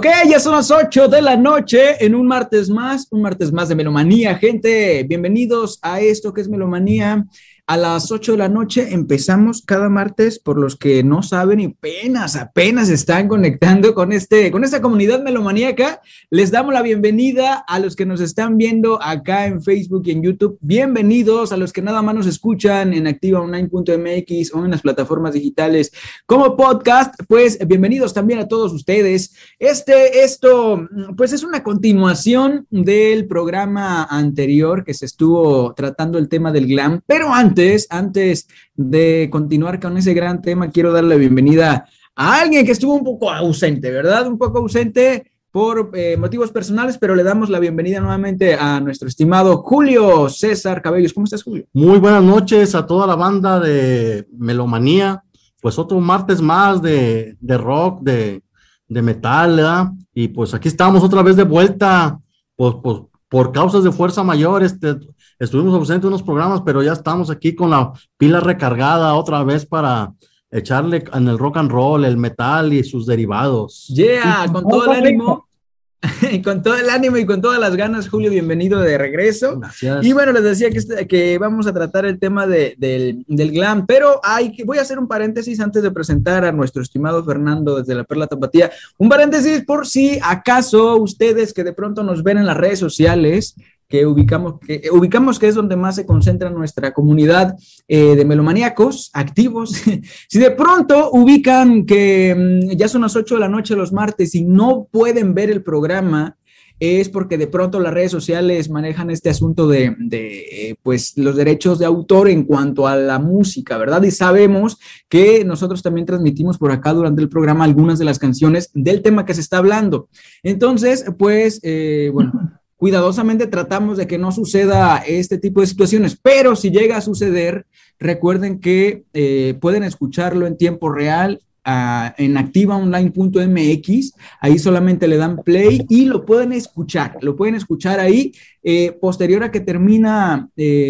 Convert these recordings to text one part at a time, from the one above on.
Ok, ya son las 8 de la noche en un martes más de Melomanía, gente. Bienvenidos a esto que es Melomanía. A las 8 de la noche empezamos cada martes, por los que no saben y apenas están conectando con esta comunidad melomaníaca. Les damos la bienvenida a los que nos están viendo acá en Facebook y en YouTube. Bienvenidos a los que nada más nos escuchan en activaonline.mx o en las plataformas digitales como podcast. Pues bienvenidos también a todos ustedes. Esto pues es una continuación del programa anterior que se estuvo tratando el tema del glam, pero antes de continuar con ese gran tema, quiero darle la bienvenida a alguien que estuvo un poco ausente, ¿verdad? Un poco ausente por motivos personales, pero le damos la bienvenida nuevamente a nuestro estimado Julio César Cabellos. ¿Cómo estás, Julio? Muy buenas noches a toda la banda de Melomanía. Pues otro martes más de rock, de metal, ¿verdad? Y pues aquí estamos otra vez de vuelta, pues por causas de fuerza mayor. Estuvimos ausentes de unos programas, pero ya estamos aquí con la pila recargada otra vez para echarle en el rock and roll, el metal y sus derivados. Yeah, con todo el ánimo. Y con todo el ánimo y con todas las ganas, Julio, bienvenido de regreso. Gracias. Y bueno, les decía que vamos a tratar el tema del glam, pero voy a hacer un paréntesis antes de presentar a nuestro estimado Fernando desde la Perla Tapatía. Un paréntesis por si acaso ustedes que de pronto nos ven en las redes sociales, que ubicamos que es donde más se concentra nuestra comunidad de melomaníacos activos. Si de pronto ubican que ya son las 8 de la noche los martes y no pueden ver el programa, es porque de pronto las redes sociales manejan este asunto de pues los derechos de autor en cuanto a la música, ¿verdad? Y sabemos que nosotros también transmitimos por acá durante el programa algunas de las canciones del tema que se está hablando. Entonces, pues, bueno, cuidadosamente tratamos de que no suceda este tipo de situaciones, pero si llega a suceder, recuerden que pueden escucharlo en tiempo real en activaonline.mx. Ahí solamente le dan play y lo pueden escuchar ahí. Posterior a que termina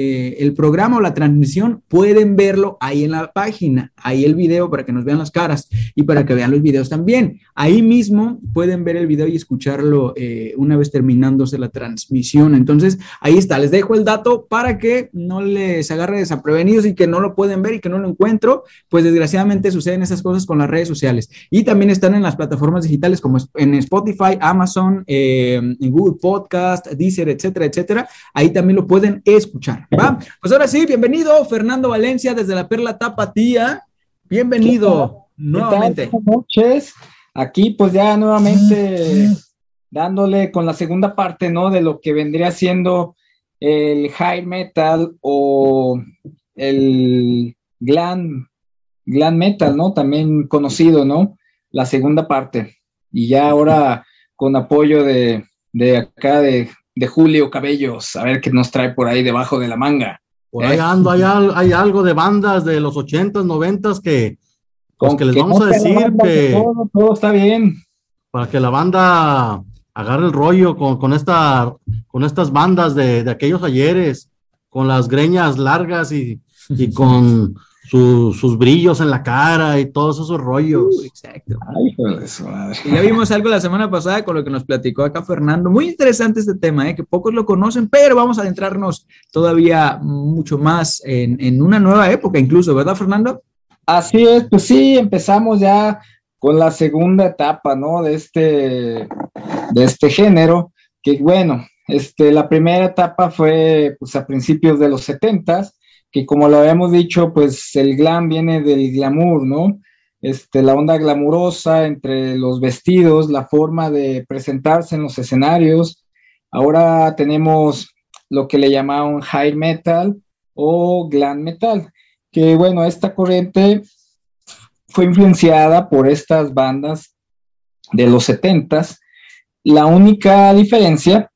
el programa o la transmisión, pueden verlo ahí en la página, ahí el video para que nos vean las caras y para que vean los videos también. Ahí mismo pueden ver el video y escucharlo una vez terminándose la transmisión. Entonces, ahí está, les dejo el dato para que no les agarre desaprevenidos y que no lo pueden ver y que no lo encuentro, pues desgraciadamente suceden esas cosas con las redes sociales. Y también están en las plataformas digitales como en Spotify, Amazon, en Google Podcast, Deezer, etcétera. Ahí también lo pueden escuchar, ¿va? Pues ahora sí, bienvenido Fernando Valencia desde la Perla Tapatía. Bienvenido nuevamente. Buenas noches. Aquí pues ya nuevamente dándole con la segunda parte, ¿no? De lo que vendría siendo el high metal o el glam metal, ¿no? También conocido, ¿no? La segunda parte. Y ya ahora con apoyo de acá de Julio Cabellos, a ver qué nos trae por ahí debajo de la manga. Por ahí ando, hay algo de bandas de los 80s, 90s que, pues que les vamos a decir que todo está bien. Para que la banda agarre el rollo con estas bandas de aquellos ayeres, con las greñas largas y con sus brillos en la cara y todos esos rollos. Exacto. Ay, joder, su madre. Y ya vimos algo la semana pasada con lo que nos platicó acá Fernando. Muy interesante este tema, que pocos lo conocen, pero vamos a adentrarnos todavía mucho más en una nueva época incluso, ¿verdad, Fernando? Así es, pues sí, empezamos ya con la segunda etapa, ¿no? De este género, que bueno, la primera etapa fue pues a principios de los 70s, que como lo habíamos dicho, pues el glam viene del glamour, ¿no? La onda glamurosa entre los vestidos, la forma de presentarse en los escenarios. Ahora tenemos lo que le llamaban high metal o glam metal, que bueno, esta corriente fue influenciada por estas bandas de los 70s. La única diferencia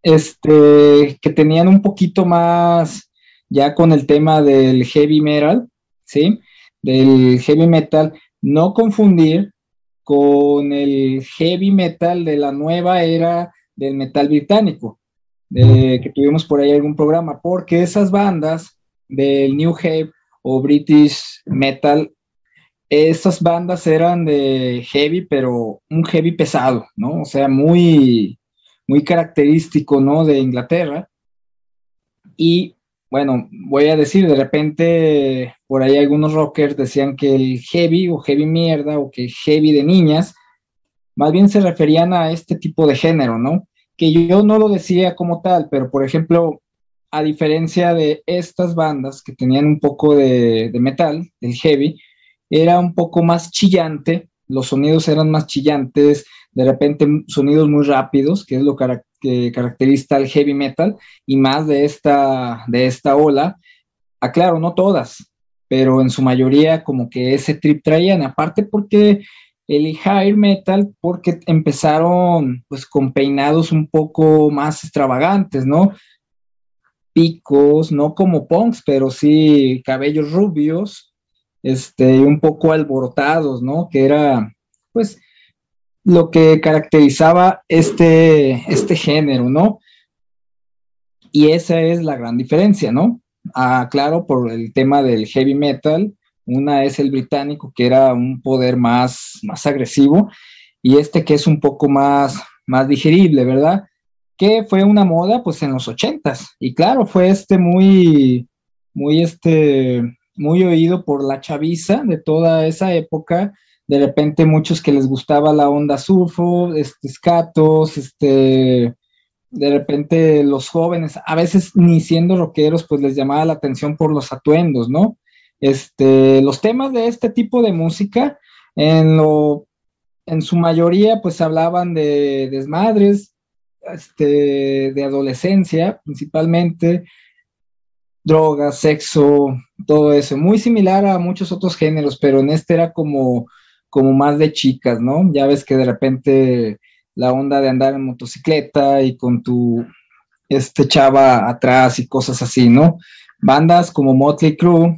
que tenían un poquito más ya con el tema del heavy metal, ¿sí? Del heavy metal, no confundir con el heavy metal de la nueva era del metal británico, que tuvimos por ahí algún programa, porque esas bandas del New Wave o British Metal estas bandas eran de heavy, pero un heavy pesado, ¿no? O sea, muy, muy característico, ¿no? De Inglaterra. Y bueno, voy a decir, de repente, por ahí algunos rockers decían que el heavy o heavy mierda o que heavy de niñas, más bien se referían a este tipo de género, ¿no? Que yo no lo decía como tal, pero por ejemplo, a diferencia de estas bandas que tenían un poco de metal, del heavy, era un poco más chillante, los sonidos eran más chillantes, de repente sonidos muy rápidos, que es lo que caracteriza al heavy metal, y más de esta ola. Aclaro, no todas, pero en su mayoría como que ese trip traían, aparte porque el hair metal, porque empezaron pues con peinados un poco más extravagantes, ¿no? Picos, no como punks, pero sí cabellos rubios, un poco alborotados, ¿no? Que era pues lo que caracterizaba este género, ¿no? Y esa es la gran diferencia, ¿no? Claro, por el tema del heavy metal, una es el británico, que era un poder más agresivo, y este que es un poco más digerible, ¿verdad? Que fue una moda, pues, en los 80s, y claro, fue muy, muy oído por la chaviza de toda esa época. De repente muchos que les gustaba la onda surfo, skatos, de repente los jóvenes, a veces ni siendo rockeros, pues les llamaba la atención por los atuendos, ¿no? Los temas de este tipo de música, en su mayoría, pues hablaban de desmadres, de adolescencia, principalmente, drogas, sexo, todo eso, muy similar a muchos otros géneros, pero en este era como más de chicas, ¿no? Ya ves que de repente la onda de andar en motocicleta y con tu chava atrás y cosas así, ¿no? Bandas como Motley Crue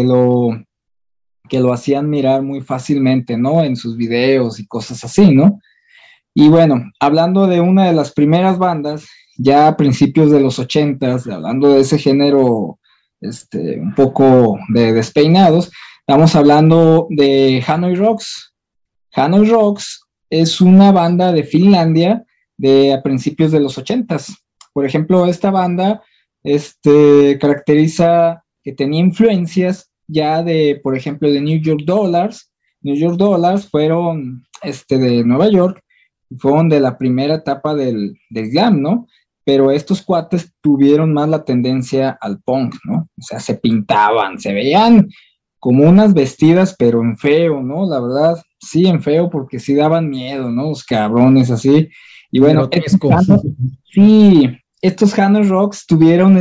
que lo hacían mirar muy fácilmente, ¿no? En sus videos y cosas así, ¿no? Y bueno, hablando de una de las primeras bandas, ya a principios de los 80s, hablando de ese género, un poco de despeinados, estamos hablando de Hanoi Rocks. Hanoi Rocks es una banda de Finlandia de a principios de los 80s. Por ejemplo, esta banda caracteriza que tenía influencias ya de, por ejemplo, de New York Dollars. New York Dollars fueron de Nueva York, fueron de la primera etapa del glam, ¿no? Pero estos cuates tuvieron más la tendencia al punk, ¿no? O sea, se pintaban, se veían como unas vestidas, pero en feo, ¿no? La verdad, sí, en feo, porque sí daban miedo, ¿no? Los cabrones así. Y bueno, sí, estos Hanoi Rocks tuvieron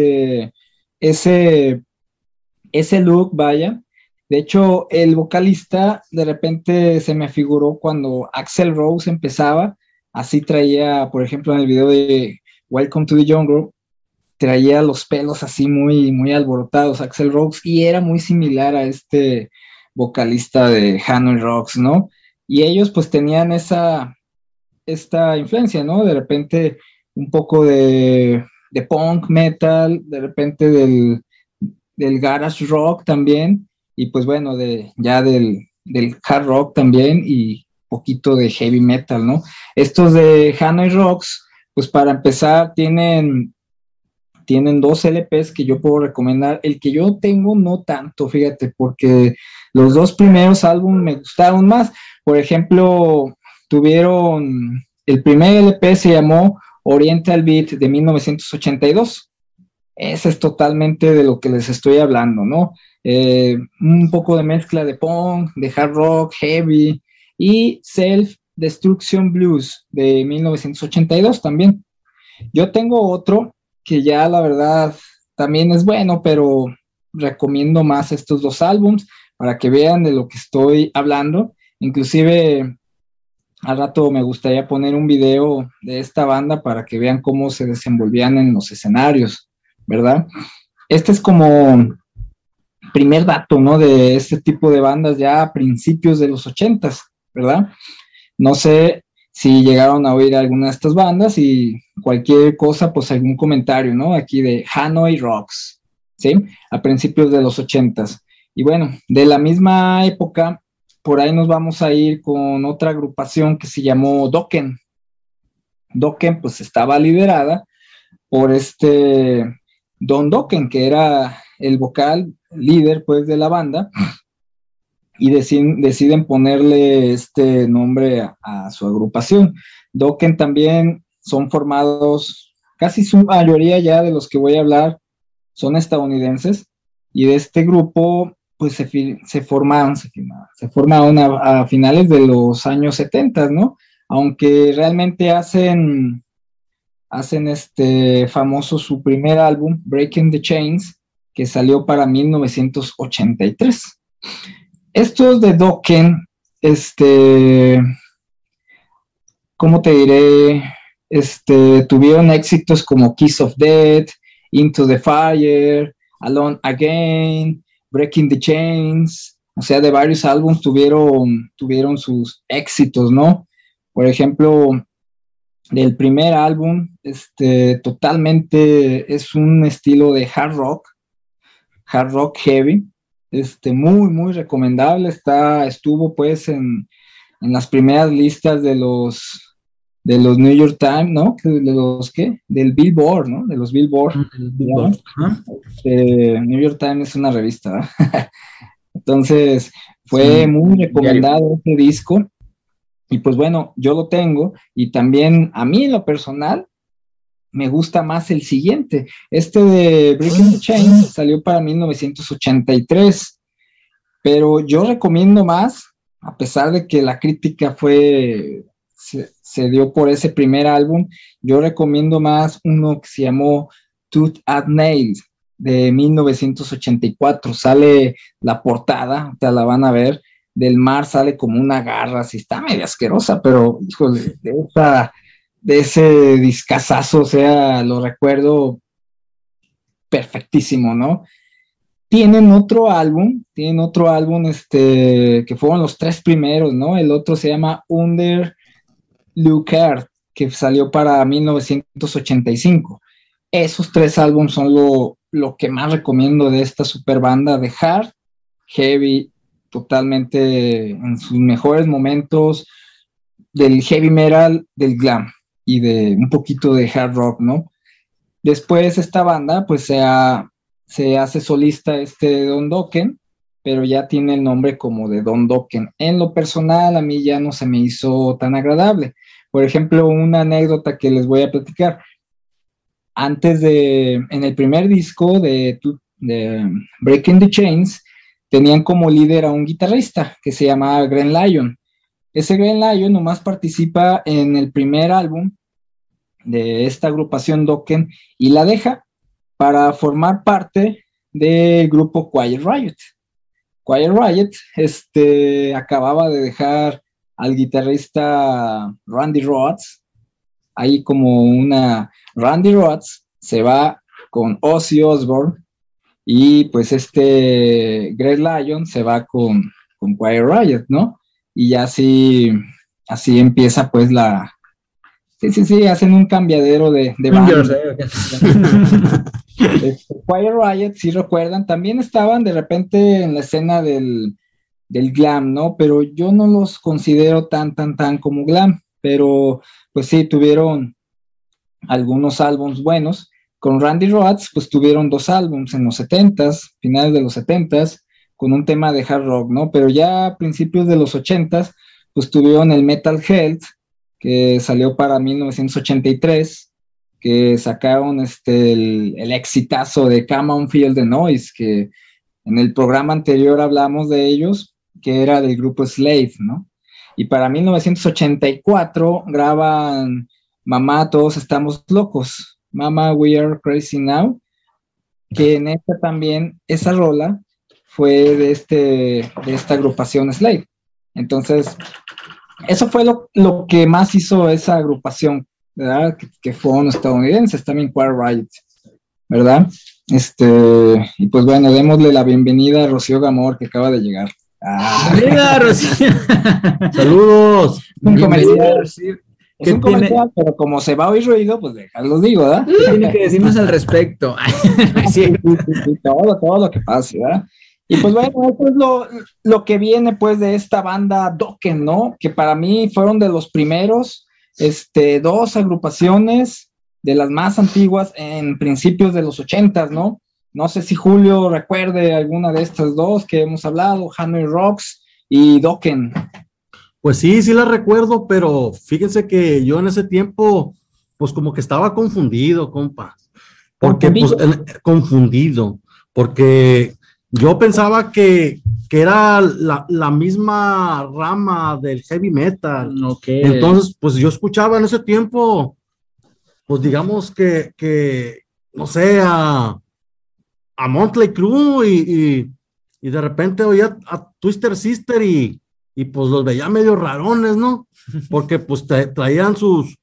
ese look, vaya. De hecho, el vocalista de repente se me figuró cuando Axl Rose empezaba, así traía, por ejemplo, en el video de Welcome to the Jungle, traía los pelos así muy, muy alborotados, Axl Rose, y era muy similar a este vocalista de Hanoi Rocks, ¿no? Y ellos pues tenían esta influencia, ¿no? De repente un poco de punk metal, de repente del garage rock también, y pues bueno, ya del hard rock también, y poquito de heavy metal, ¿no? Estos de Hanoi Rocks, pues para empezar, tienen 2 LPs que yo puedo recomendar. El que yo tengo no tanto, fíjate, porque los 2 primeros álbumes me gustaron más. Por ejemplo, tuvieron, el primer LP se llamó Oriental Beat de 1982. Ese es totalmente de lo que les estoy hablando, ¿no? Un poco de mezcla de punk, de hard rock, heavy, y Self Destruction Blues de 1982 también. Yo tengo otro que ya la verdad también es bueno, pero recomiendo más estos 2 álbums para que vean de lo que estoy hablando. Inclusive al rato me gustaría poner un video de esta banda para que vean cómo se desenvolvían en los escenarios, ¿verdad? Este es como primer dato, ¿no? De este tipo de bandas ya a principios de los 80s, ¿verdad? No sé si llegaron a oír alguna de estas bandas y cualquier cosa, pues algún comentario, ¿no? Aquí de Hanoi Rocks, ¿sí? A principios de los 80s. Y bueno, de la misma época por ahí nos vamos a ir con otra agrupación que se llamó Dokken. Dokken pues estaba liderada por Don Dokken, que era el vocal líder pues de la banda, y deciden ponerle este nombre a su agrupación. Dokken también son formados, casi su mayoría ya de los que voy a hablar son estadounidenses, y de este grupo pues se formaron a finales de los años 70, ¿no? Aunque realmente hacen famoso su primer álbum, Breaking the Chains, que salió para 1983. Estos de Dokken, ¿cómo te diré? Tuvieron éxitos como Kiss of Death, Into the Fire, Alone Again, Breaking the Chains, o sea, de varios álbumes tuvieron sus éxitos, ¿no? Por ejemplo, del primer álbum, totalmente es un estilo de hard rock heavy, muy, muy recomendable. Estuvo pues en las primeras listas de los New York Times, ¿no? Del Billboard, ¿no? De los Billboard. Billboard. New York Times es una revista, ¿verdad? Entonces, fue muy recomendado este disco. Y pues bueno, yo lo tengo, y también a mí en lo personal me gusta más el siguiente. De Breaking the Chains salió para 1983, pero yo recomiendo más, a pesar de que la crítica se dio por ese primer álbum, yo recomiendo más uno que se llamó Tooth and Nail, de 1984. Sale la portada, te la van a ver, del mar sale como una garra, así está medio asquerosa, pero híjole, de ese discazazo, o sea, lo recuerdo perfectísimo, ¿no? Tienen otro álbum, que fueron los 3 primeros, ¿no? El otro se llama Under Lookout, que salió para 1985. Esos 3 álbumes son lo que más recomiendo de esta super banda de hard, heavy, totalmente en sus mejores momentos, del heavy metal, del glam y de un poquito de hard rock, ¿no? Después esta banda pues se hace solista Don Dokken, pero ya tiene el nombre como de Don Dokken. En lo personal a mí ya no se me hizo tan agradable. Por ejemplo, una anécdota que les voy a platicar. En el primer disco de Breaking the Chains, tenían como líder a un guitarrista que se llamaba Glenn Lyon. Ese Glenn Lyon nomás participa en el primer álbum de esta agrupación Dokken y la deja para formar parte del grupo Quiet Riot. Quiet Riot acababa de dejar al guitarrista Randy Rhoads, ahí como Randy Rhoads se va con Ozzy Osbourne, y pues Greg Lyon se va con Quiet Riot, ¿no? Y ya así empieza pues Sí, hacen un cambiadero de banda. Quiet Riot, si recuerdan, también estaban de repente en la escena del glam, ¿no? Pero yo no los considero tan como glam, pero pues sí, tuvieron algunos álbumes buenos. Con Randy Rhoads, pues tuvieron 2 álbumes en los 70s, finales de los 70s, con un tema de hard rock, ¿no? Pero ya a principios de los 80s, pues tuvieron el Metal Health, que salió para 1983, que sacaron el exitazo de Come On Feel the Noise, que en el programa anterior hablamos de ellos, que era del grupo Slave, ¿no? Y para 1984 graban Mamá, Todos Estamos Locos, Mama, We Are Crazy Now, que en esta también, esa rola fue de esta agrupación Slave. Entonces, eso fue lo que más hizo esa agrupación, ¿verdad? Que fueron estadounidenses, también Quiet Riot, ¿verdad? Y pues bueno, démosle la bienvenida a Rocío Gamor, que acaba de llegar. ¡Bienvenida, Rocío! ¡Saludos! Un comercial, es un comercial, pero como se va a oír ruido, pues déjalo digo, ¿verdad? ¿Qué tiene que decirnos al respecto? Sí, todo lo que pase, ¿verdad? Y pues bueno, eso es lo que viene pues de esta banda Dokken, ¿no? Que para mí fueron de los primeros, dos agrupaciones de las más antiguas en principios de los 80s, ¿no? No sé si Julio recuerde alguna de estas dos que hemos hablado, Hanoi Rocks y Dokken. Pues sí, sí la recuerdo, pero fíjense que yo en ese tiempo, pues como que estaba confundido, compa. Porque, confundido, porque yo pensaba que era la misma rama del heavy metal. Okay. Entonces, pues yo escuchaba en ese tiempo, pues digamos que no sé, a Motley Crue y de repente oía a Twister Sister y pues los veía medio rarones, ¿no? Porque pues traían sus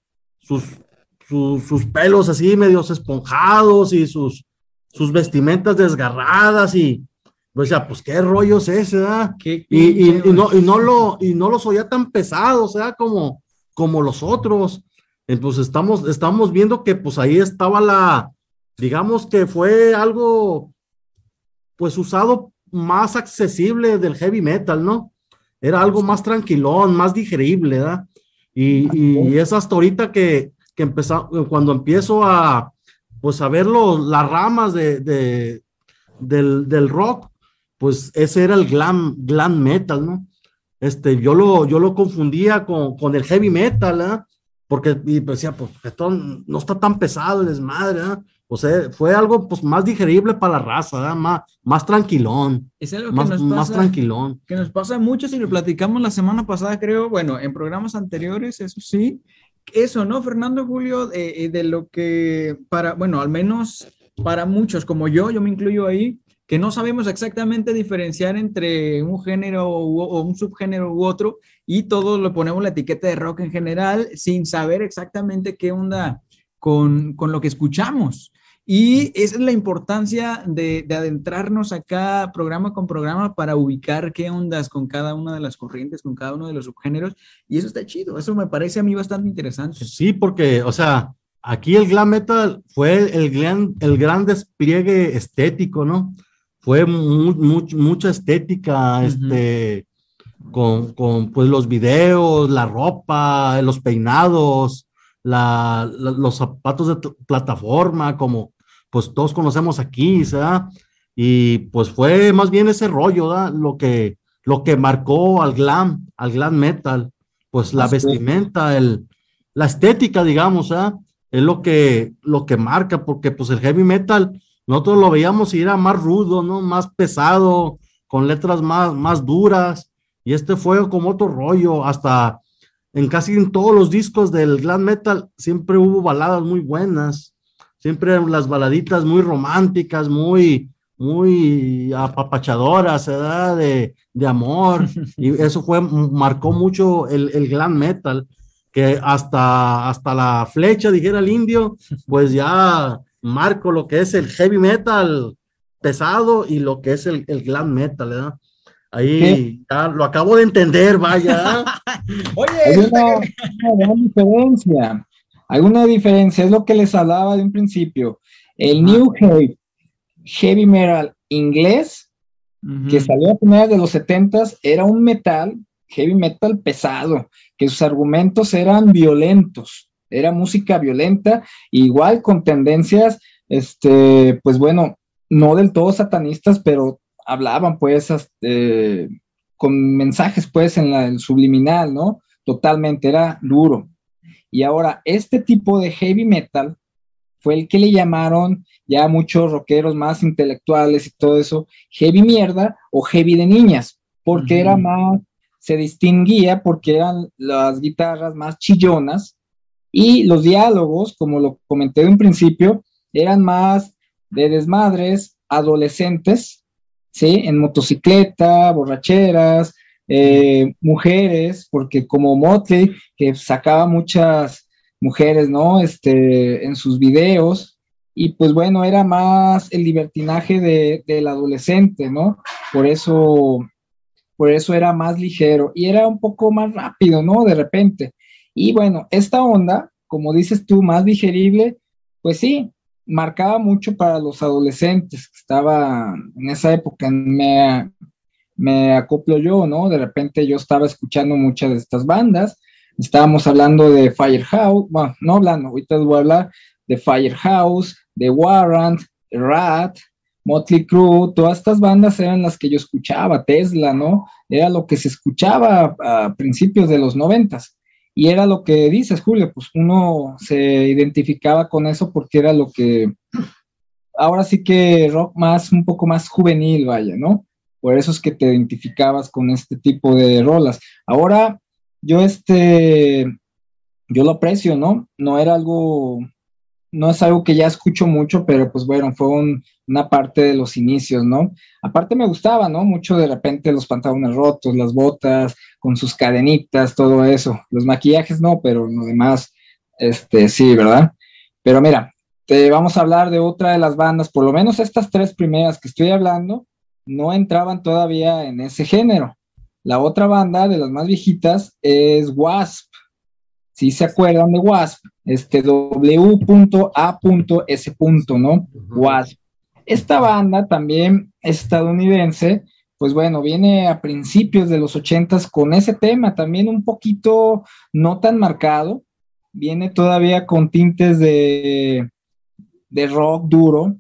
pelos así medios esponjados y sus vestimentas desgarradas y pues ya, pues qué rollo es ese, ¿verdad? Y no los oía tan pesados, ¿verdad? Como los otros. Entonces estamos viendo que pues ahí estaba digamos que fue algo pues usado más accesible del heavy metal, ¿no? Era algo más tranquilón, más digerible, ¿verdad? Y es hasta ahorita que cuando empiezo a ver las ramas del rock, pues ese era el glam metal, ¿no? Yo lo confundía con el heavy metal, ¿eh? Porque decía, pues esto no está tan pesado el desmadre, ¿eh? O sea, fue algo pues más digerible para la raza, ¿eh? Más tranquilón. Es algo más tranquilón. Que nos pasa mucho si lo platicamos la semana pasada, creo, bueno, en programas anteriores, eso sí. Eso, ¿no, Fernando, Julio? De lo que bueno, al menos para muchos, como yo me incluyo ahí, que no sabemos exactamente diferenciar entre un género o un subgénero u otro, y todos le ponemos la etiqueta de rock en general sin saber exactamente qué onda con lo que escuchamos. Y esa es la importancia de adentrarnos acá programa con programa para ubicar qué ondas con cada una de las corrientes, con cada uno de los subgéneros, y eso está chido, eso me parece a mí bastante interesante. Sí, porque, o sea, aquí el glam metal fue el gran despliegue estético, ¿no? Fue mucha estética, con pues los videos, la ropa, los peinados, los zapatos de plataforma, como pues todos conocemos aquí, ¿verdad? Y pues fue más bien ese rollo, ¿verdad? Lo que marcó al glam metal, pues la vestimenta, la estética, digamos, ¿verdad? Es lo que marca, porque pues el heavy metal, nosotros lo veíamos y era más rudo, ¿no? Más pesado, con letras más duras, y fue como otro rollo, hasta casi en todos los discos del glam metal siempre hubo baladas muy buenas, siempre las baladitas muy románticas, muy apapachadoras, ¿verdad? De amor, y eso marcó mucho el glam metal, que hasta la flecha, dijera el indio, pues ya marco lo que es el heavy metal pesado y lo que es el glam metal, ¿verdad? Ahí ya lo acabo de entender, vaya. Oye, alguna diferencia, es lo que les hablaba de un principio. El New Heavy Metal inglés, que salió a finales de los 70s, era un heavy metal pesado, que sus argumentos eran violentos, era música violenta, igual con tendencias, pues bueno, no del todo satanistas, pero hablaban pues con mensajes pues en el subliminal, ¿no? Totalmente, era duro. Y ahora, este tipo de heavy metal fue el que le llamaron ya muchos rockeros más intelectuales y todo eso, heavy mierda o heavy de niñas, porque era más, se distinguía porque eran las guitarras más chillonas y los diálogos, como lo comenté de un principio, eran más de desmadres adolescentes, ¿sí? En motocicleta, borracheras, mujeres, porque como Motley, que sacaba muchas mujeres, ¿no? En sus videos, y pues bueno, era más el libertinaje del adolescente, ¿no? Por eso era más ligero, y era un poco más rápido, ¿no? De repente. Y bueno, esta onda, como dices tú, más digerible, pues sí, marcaba mucho para los adolescentes que estaba en esa época. Me acoplo yo, ¿no? De repente yo estaba escuchando muchas de estas bandas. Estábamos hablando de Firehouse, bueno, no hablando, ahorita les voy a hablar de Firehouse, de Warrant, Rat, Motley Crue. Todas estas bandas eran las que yo escuchaba, Tesla, ¿no? Era lo que se escuchaba a principios de los 90s. Y era lo que dices, Julio, pues uno se identificaba con eso porque era lo que, ahora sí que rock más, un poco más juvenil, vaya, ¿no? Por eso es que te identificabas con este tipo de rolas. Ahora, yo yo lo aprecio, ¿no? No es algo que ya escucho mucho, pero pues bueno, fue una parte de los inicios, ¿no? Aparte me gustaba, ¿no? Mucho de repente los pantalones rotos, las botas, con sus cadenitas, todo eso. Los maquillajes no, pero lo demás, sí, ¿verdad? Pero mira, te vamos a hablar de otra de las bandas, por lo menos estas tres primeras que estoy hablando, no entraban todavía en ese género. La otra banda de las más viejitas es Wasp. Si se acuerdan de Wasp, W.A.S. ¿no? Wasp. Esta banda también estadounidense, pues bueno, viene a principios de los 80s con ese tema, también un poquito no tan marcado, viene todavía con tintes de rock duro,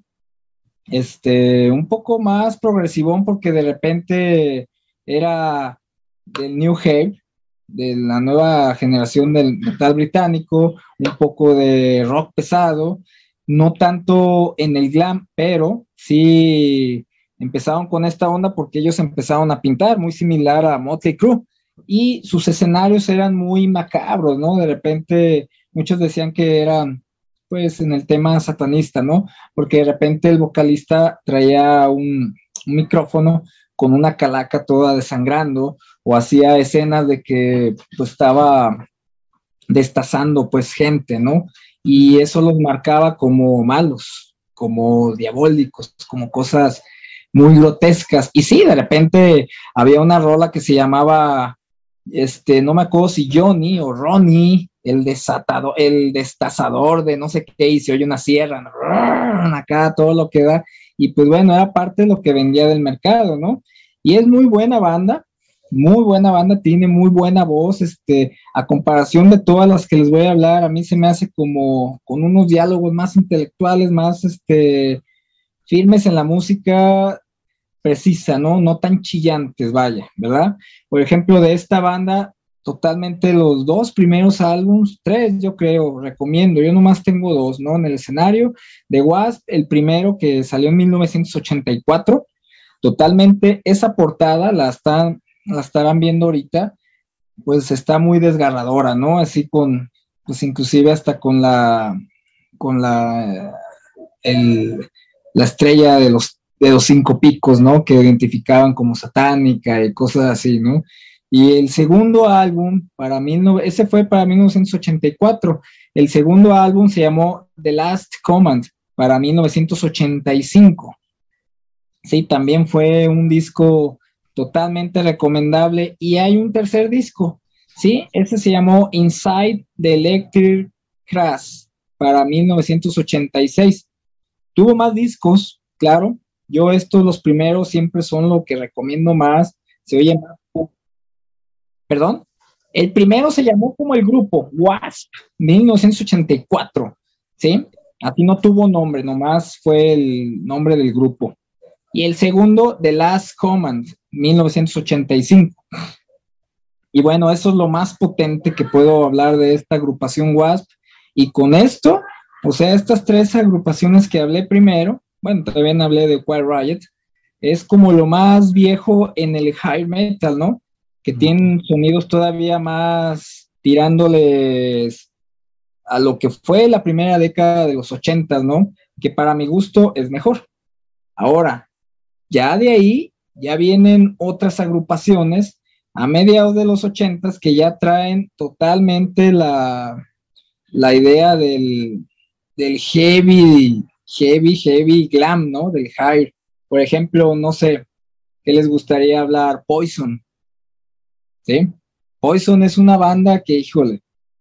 un poco más progresivón porque de repente era del New Wave, de la nueva generación del metal británico, un poco de rock pesado, no tanto en el glam, pero sí empezaron con esta onda porque ellos empezaron a pintar, muy similar a Motley Crue, y sus escenarios eran muy macabros, ¿no? De repente muchos decían que eran, pues, en el tema satanista, ¿no? Porque de repente el vocalista traía un micrófono con una calaca toda desangrando, o hacía escenas de que pues estaba destazando pues gente, ¿no? Y eso los marcaba como malos, como diabólicos, como cosas muy grotescas. Y sí, de repente había una rola que se llamaba, no me acuerdo si Johnny o Ronnie, el destazador de no sé qué, y se oye una sierra, ¿no? Acá todo lo que da, y pues bueno, era parte de lo que vendía del mercado, ¿no? Y es muy buena banda, tiene muy buena voz, a comparación de todas las que les voy a hablar, a mí se me hace como con unos diálogos más intelectuales, más, firmes en la música precisa, ¿no? No tan chillantes, vaya, ¿verdad? Por ejemplo, de esta banda, totalmente los dos primeros álbums, tres yo creo, recomiendo, yo nomás tengo dos, ¿no? En el escenario de Wasp, el primero que salió en 1984, totalmente esa portada la estarán viendo ahorita, pues está muy desgarradora, ¿no? Así pues inclusive hasta con la estrella de los cinco picos, ¿no? Que identificaban como satánica y cosas así, ¿no? Y el segundo álbum, ese fue para 1984, el segundo álbum se llamó The Last Command, para 1985. Sí, también fue un disco totalmente recomendable. Y hay un tercer disco, ¿sí? Ese se llamó Inside the Electric Crash para 1986. Tuvo más discos, claro. Yo los primeros siempre son lo que recomiendo más. Se oye más. Perdón. El primero se llamó como el grupo Wasp, 1984, ¿sí? Así no tuvo nombre, nomás fue el nombre del grupo. Y el segundo, The Last Command, 1985. Y bueno, eso es lo más potente que puedo hablar de esta agrupación Wasp. Y con esto, o sea, estas tres agrupaciones que hablé primero, bueno, también hablé de Quiet Riot, es como lo más viejo en el high metal, ¿no? Que tienen sonidos todavía más tirándoles a lo que fue la primera década de los 80, ¿no? Que para mi gusto es mejor. Ahora, ya de ahí, ya vienen otras agrupaciones a mediados de los 80s que ya traen totalmente la idea del heavy glam, ¿no? Del high. Por ejemplo, no sé, ¿qué les gustaría hablar? Poison, ¿sí? Poison es una banda que, híjole,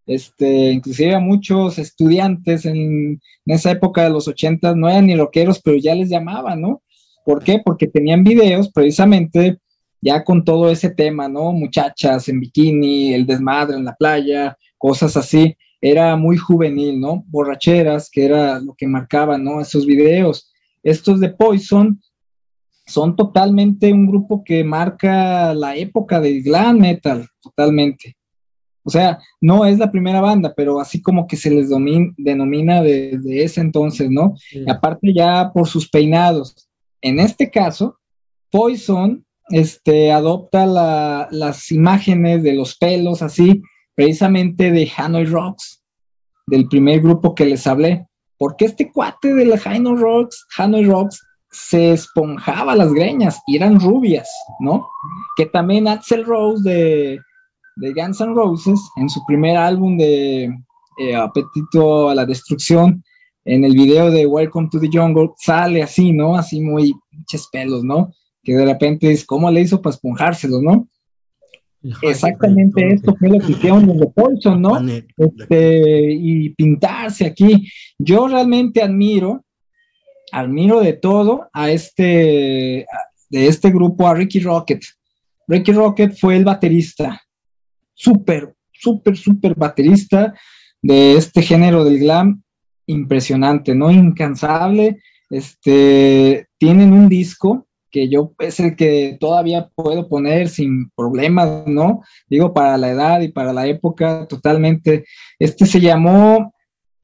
Inclusive a muchos estudiantes en esa época de los 80 no eran ni rockeros, pero ya les llamaban, ¿no? ¿Por qué? Porque tenían videos precisamente ya con todo ese tema, ¿no? Muchachas en bikini, el desmadre en la playa, cosas así. Era muy juvenil, ¿no? Borracheras, que era lo que marcaban, ¿no? Esos videos. Estos de Poison son totalmente un grupo que marca la época del glam metal, totalmente. O sea, no es la primera banda, pero así como que se les denomina desde ese entonces, ¿no? Sí. Y aparte ya por sus peinados. En este caso, Poison adopta las imágenes de los pelos así, precisamente de Hanoi Rocks, del primer grupo que les hablé. Porque este cuate de la Hanoi Rocks se esponjaba las greñas y eran rubias, ¿no? Que también Axl Rose de Guns N' Roses, en su primer álbum de Apetito a la Destrucción, en el video de Welcome to the Jungle, sale así, ¿no? Así muy pinches pelos, ¿no? Que de repente es, ¿cómo le hizo para esponjárselos, no? Exactamente esto fue lo que hicieron los de Poison, ¿no? Y pintarse aquí. Yo realmente admiro de todo de este grupo a Ricky Rocket. Ricky Rocket fue el baterista, súper baterista de este género del glam, impresionante, ¿no? Incansable. Tienen un disco que yo es el que todavía puedo poner sin problemas, ¿no? Digo, para la edad y para la época, totalmente. Se llamó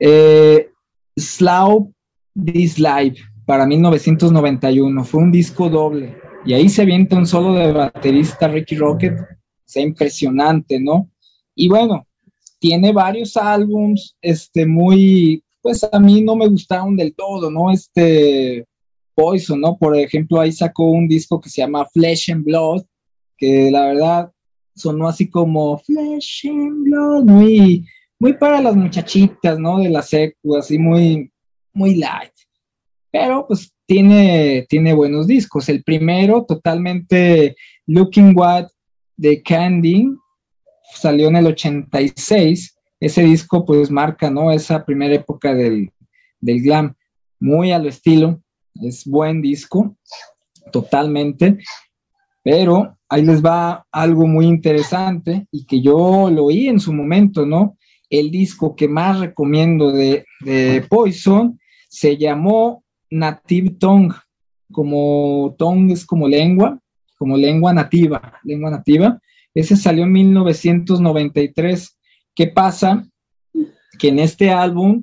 Slow This Live para 1991. Fue un disco doble. Y ahí se avienta un solo de baterista Ricky Rocket. Sea impresionante, ¿no? Y bueno, tiene varios álbums, muy, pues a mí no me gustaron del todo, ¿no? Poison, ¿no? Por ejemplo, ahí sacó un disco que se llama Flesh and Blood, que la verdad sonó así como Flesh and Blood, muy, muy para las muchachitas, ¿no? De la secu, así muy, muy light. Pero pues tiene buenos discos. El primero, totalmente Looking What the Candy, salió en el 86. Ese disco pues marca, ¿no? Esa primera época del glam, muy a lo estilo. Es buen disco, totalmente, pero ahí les va algo muy interesante y que yo lo oí en su momento, ¿no? El disco que más recomiendo de Poison se llamó Native Tongue, como tongue es como lengua nativa. Ese salió en 1993. ¿Qué pasa? Que en este álbum,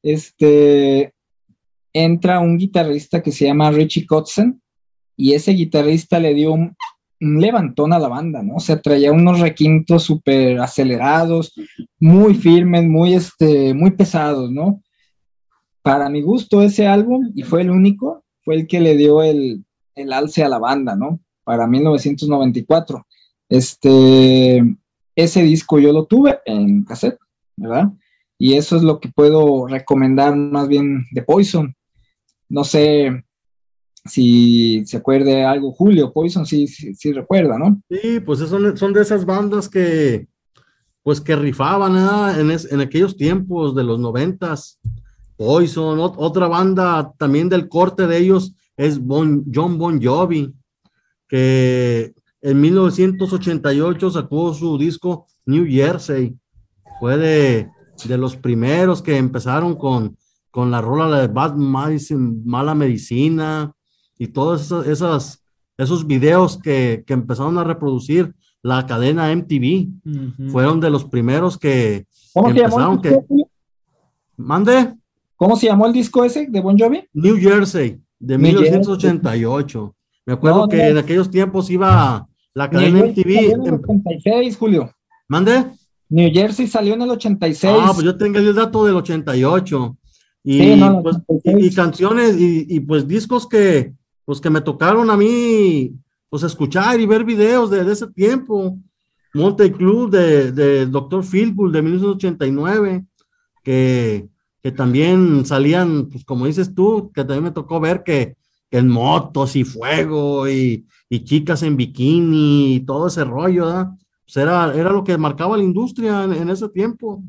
entra un guitarrista que se llama Richie Kotzen, y ese guitarrista le dio un levantón a la banda, ¿no? O sea, traía unos requintos súper acelerados, muy firmes, muy pesados, ¿no? Para mi gusto ese álbum, y fue el único, fue el que le dio el alce a la banda, ¿no? Para 1994. Ese disco yo lo tuve en cassette, ¿verdad? Y eso es lo que puedo recomendar más bien de Poison. No sé si se acuerde algo, Julio. Poison sí recuerda, ¿no? Sí, pues son de esas bandas que rifaban, ¿verdad? En aquellos tiempos de los 90s. Poison, otra banda también del corte de ellos es John Bon Jovi, que en 1988 sacó su disco New Jersey. Fue de los primeros que empezaron con la rola de Bad Medicine, Mala Medicina, y todos esos videos que empezaron a reproducir la cadena MTV. Uh-huh. Fueron de los primeros que empezaron. ¿Mande? ¿Cómo se llamó el disco ese de Bon Jovi? New Jersey, de 1988. Me acuerdo que en aquellos tiempos iba la cadena MTV. En el 86, Julio. ¿Mande? New Jersey salió en el 86. Pues yo tengo el dato del 88. Y, sí, pues, y canciones y pues discos que me tocaron a mí pues escuchar y ver videos de ese tiempo. Monte Club de Dr. Feelgood de 1989, que también salían, pues como dices tú, que también me tocó ver que en motos y fuego y chicas en bikini y todo ese rollo, ¿verdad? pues era lo que marcaba la industria en ese tiempo.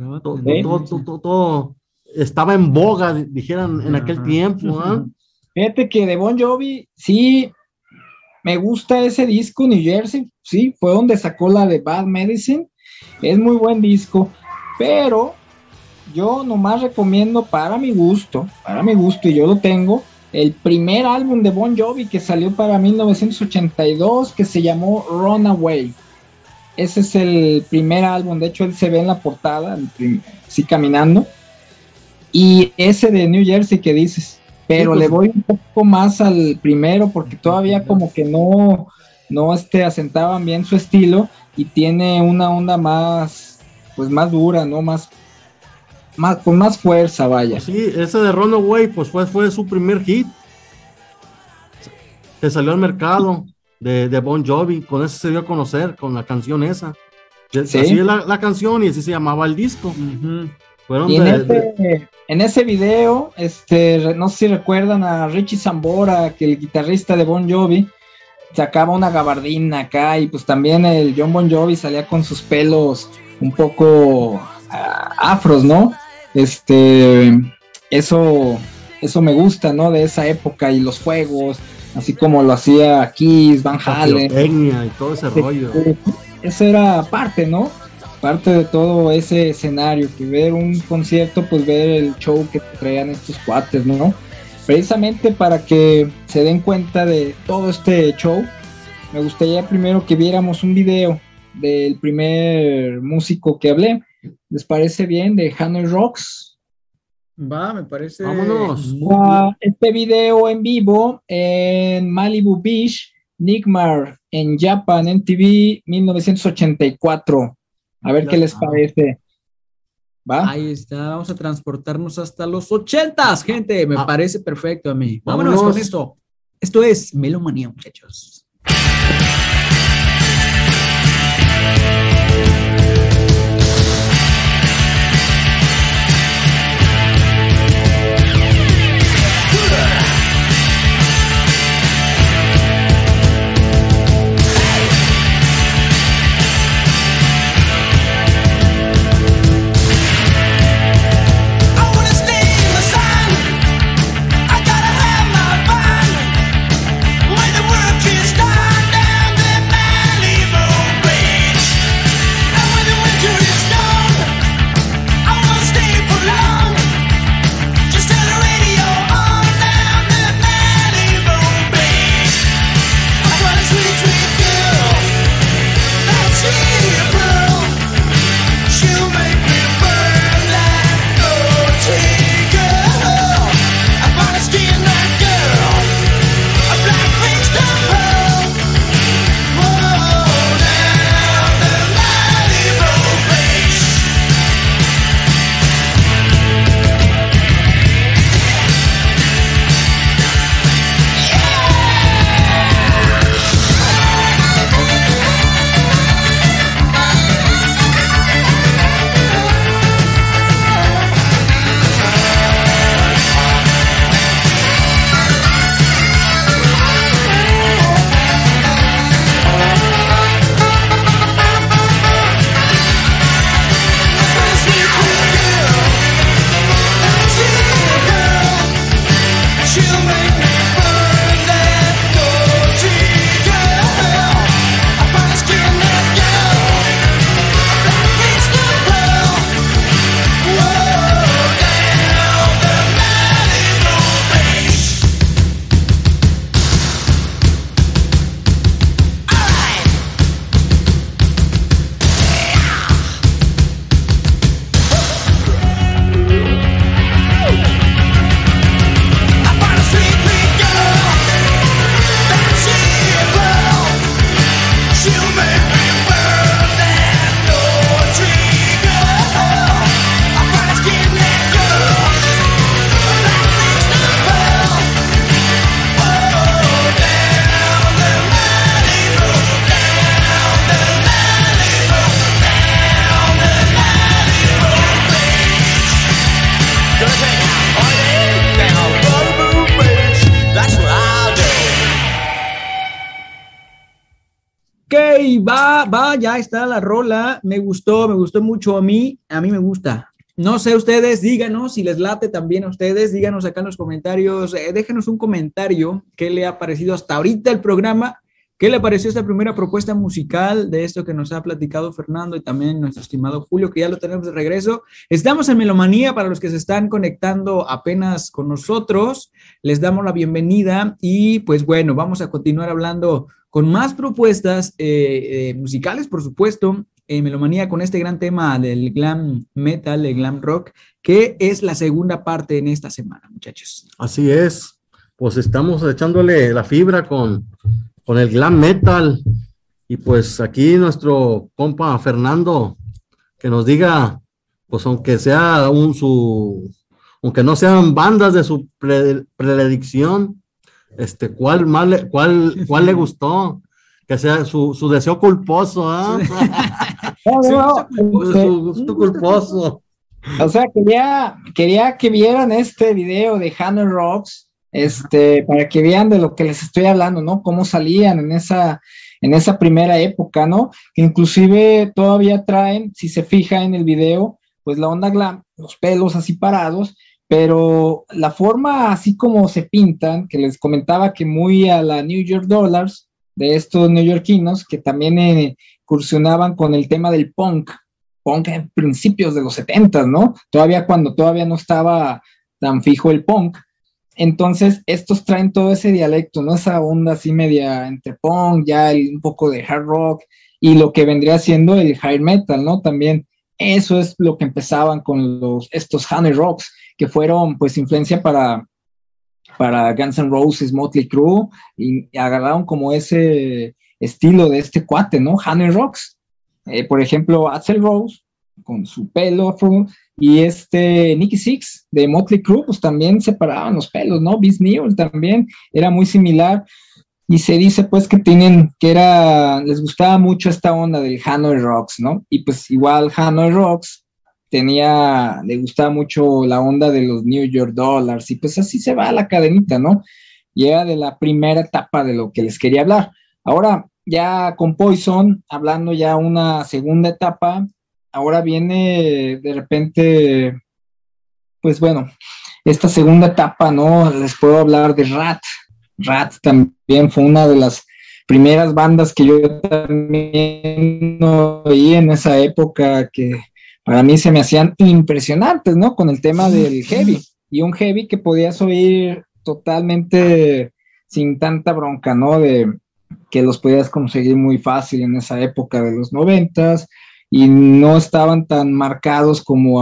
Todo estaba en boga, dijeran en aquel tiempo. Fíjate que de Bon Jovi, sí, me gusta ese disco, New Jersey, sí, fue donde sacó la de Bad Medicine, es muy buen disco, pero yo nomás recomiendo para mi gusto, y yo lo tengo, el primer álbum de Bon Jovi que salió para 1982, que se llamó Runaway. Ese es el primer álbum, de hecho él se ve en la portada, sí, caminando. Y ese de New Jersey que dices, pero sí, pues, le voy un poco más al primero porque todavía como que no asentaban bien su estilo y tiene una onda más, pues más dura, ¿no? Con más fuerza, vaya. Pues sí, ese de Runaway pues fue su primer hit que salió al mercado de Bon Jovi, con ese se dio a conocer, con la canción esa. ¿Sí? Así es la canción y así se llamaba el disco. Fueron y en ese video, no sé si recuerdan a Richie Sambora, que el guitarrista de Bon Jovi sacaba una gabardina acá, y pues también el John Bon Jovi salía con sus pelos un poco afros, ¿no? Eso me gusta, ¿no? De esa época, y los fuegos, así como lo hacía Kiss, Van Halen. Y todo ese rollo. Eso era parte, ¿no? Parte de todo ese escenario, que ver un concierto, pues ver el show que traían estos cuates, ¿no? Precisamente para que se den cuenta de todo este show, me gustaría primero que viéramos un video del primer músico que hablé. ¿Les parece bien? De Hanoi Rocks. Va, me parece. Vámonos. Este video en vivo en Malibu Beach, Nigmar, en Japan, MTV 1984. A ver qué les parece. ¿Va? Ahí está, vamos a transportarnos hasta los 80s, gente. Me parece perfecto a mí. Vámonos con esto. Esto es Melomanía, muchachos. When the world keeps dying down. ya está la rola. Me gustó mucho a mí me gusta. No sé ustedes, díganos si les late también a ustedes, díganos acá en los comentarios, déjenos un comentario, qué le ha parecido hasta ahorita el programa, qué le pareció esta primera propuesta musical de esto que nos ha platicado Fernando y también nuestro estimado Julio, que ya lo tenemos de regreso. Estamos en Melomanía, para los que se están conectando apenas con nosotros, les damos la bienvenida y pues bueno, vamos a continuar hablando con más propuestas musicales, por supuesto, Melomanía con este gran tema del glam metal, el glam rock, que es la segunda parte en esta semana, muchachos. Así es, pues estamos echándole la fibra con el glam metal, y pues aquí nuestro compa Fernando, que nos diga, pues aunque no sean bandas de su predicción, ¿cuál le gustó? Que sea su deseo culposo, ¿ah? Su gusto culposo. O sea, quería que vieran este video de Hanoi Rocks, para que vean de lo que les estoy hablando, ¿no? Cómo salían en esa primera época, ¿no? Inclusive todavía traen, si se fija en el video, pues la onda glam, los pelos así parados, pero la forma así como se pintan, que les comentaba que muy a la New York Dollars, de estos neoyorquinos, que también incursionaban con el tema del punk en principios de los 70, ¿no? Cuando todavía no estaba tan fijo el punk. Entonces, estos traen todo ese dialecto, ¿no? Esa onda así media entre punk, ya un poco de hard rock, y lo que vendría siendo el hard metal, ¿no? También eso es lo que empezaban con estos Hanoi Rocks, que fueron, pues, influencia para Guns N' Roses, Motley Crue, y agarraron como ese estilo de este cuate, ¿no? Hanoi Rocks. Por ejemplo, Axl Rose, con su pelo afro, y Nicky Six de Motley Crue, pues también separaban los pelos, ¿no? Vince Neil también era muy similar, y se dice pues que les gustaba mucho esta onda del Hanoi Rocks, ¿no? Y pues igual Hanoi Rocks le gustaba mucho la onda de los New York Dollars, y pues así se va la cadenita, ¿no? Llega de la primera etapa de lo que les quería hablar. Ahora, ya con Poison, hablando ya una segunda etapa, ahora viene de repente, pues bueno, esta segunda etapa, ¿no? Les puedo hablar de Rat. Rat también fue una de las primeras bandas que yo también oí en esa época, que para mí se me hacían impresionantes, ¿no? Con el tema del heavy, y un heavy que podías oír totalmente sin tanta bronca, ¿no? De que los podías conseguir muy fácil en esa época de los 90s, y no estaban tan marcados como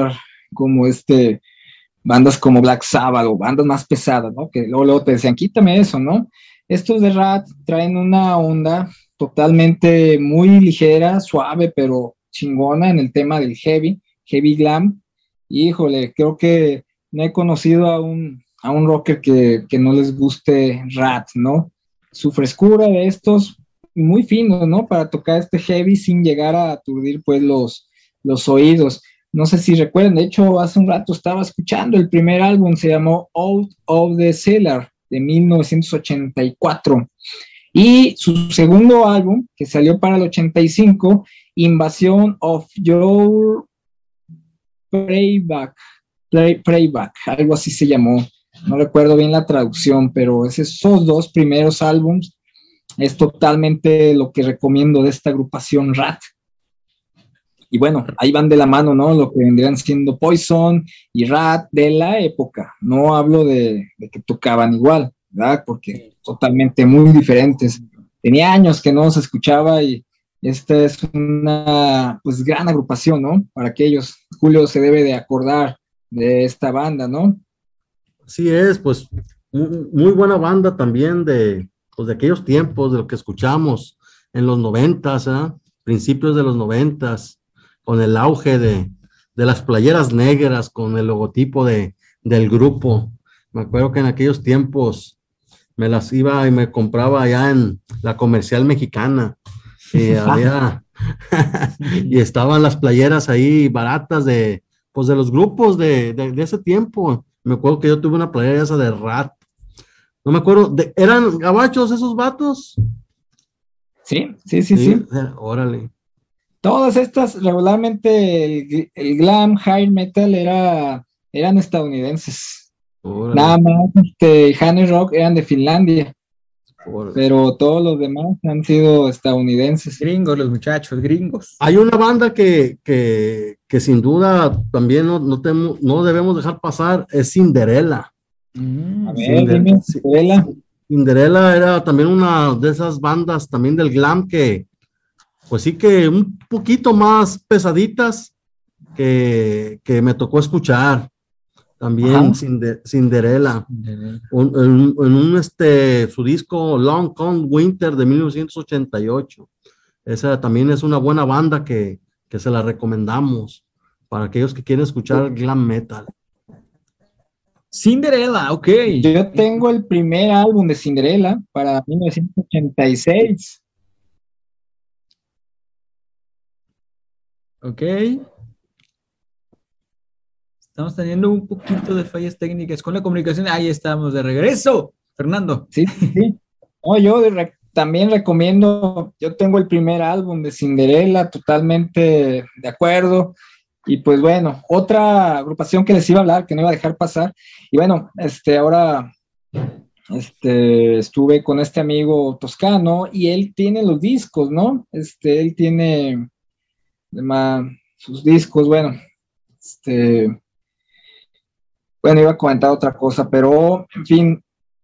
bandas como Black Sabbath o bandas más pesadas, ¿no? Que luego te decían, quítame eso, ¿no? Estos de Rat traen una onda totalmente muy ligera, suave, pero chingona en el tema del heavy glam. Y, híjole, creo que no he conocido a un rocker que no les guste Rat, ¿no? Su frescura de estos, muy fino, ¿no? Para tocar este heavy sin llegar a aturdir pues los oídos. No sé si recuerdan, de hecho hace un rato estaba escuchando el primer álbum, se llamó Out of the Cellar, de 1984. Y su segundo álbum, que salió para el 85, Invasion of Your Prayback, algo así se llamó. No recuerdo bien la traducción, pero esos dos primeros álbums es totalmente lo que recomiendo de esta agrupación Rat. Y bueno, ahí van de la mano, ¿no? Lo que vendrían siendo Poison y Rat de la época. No hablo de que tocaban igual, ¿verdad? Porque totalmente muy diferentes. Tenía años que no se escuchaba, y esta es una, pues, gran agrupación, ¿no? Para aquellos, Julio se debe de acordar de esta banda, ¿no? Así es, pues, muy buena banda también de aquellos tiempos, de lo que escuchamos en los 90s, ¿eh? Principios de los 90s, con el auge de las playeras negras, con el logotipo del grupo. Me acuerdo que en aquellos tiempos me las iba y me compraba allá en la Comercial Mexicana, y había y estaban las playeras ahí baratas de los grupos de ese tiempo. Me acuerdo que yo tuve una playera esa de Rat. No me acuerdo, ¿eran gabachos esos vatos? Sí. Órale. Todas estas, regularmente el glam, hair metal eran estadounidenses. Órale. Nada más, Honey Rock eran de Finlandia, Órale. pero todos los demás han sido estadounidenses. Gringos, los muchachos, gringos. Hay una banda que sin duda también no debemos dejar pasar, es Cinderella. A ver, dime, Cinderella. Cinderella era también una de esas bandas también del glam que, pues sí que un poquito más pesaditas que me tocó escuchar. También Cinderella. Su disco Long Cold Winter de 1988. Esa también es una buena banda que se la recomendamos para aquellos que quieren escuchar glam metal. Cinderella, ok. Yo tengo el primer álbum de Cinderella para 1986. Ok. Estamos teniendo un poquito de fallas técnicas con la comunicación. Ahí estamos de regreso, Fernando. Sí. No, yo también recomiendo, yo tengo el primer álbum de Cinderella, totalmente de acuerdo. Y pues bueno, otra agrupación que les iba a hablar, que no iba a dejar pasar. Y bueno, ahora estuve con este amigo toscano y él tiene los discos, ¿no? Él tiene sus discos, bueno, bueno, iba a comentar otra cosa, pero en fin,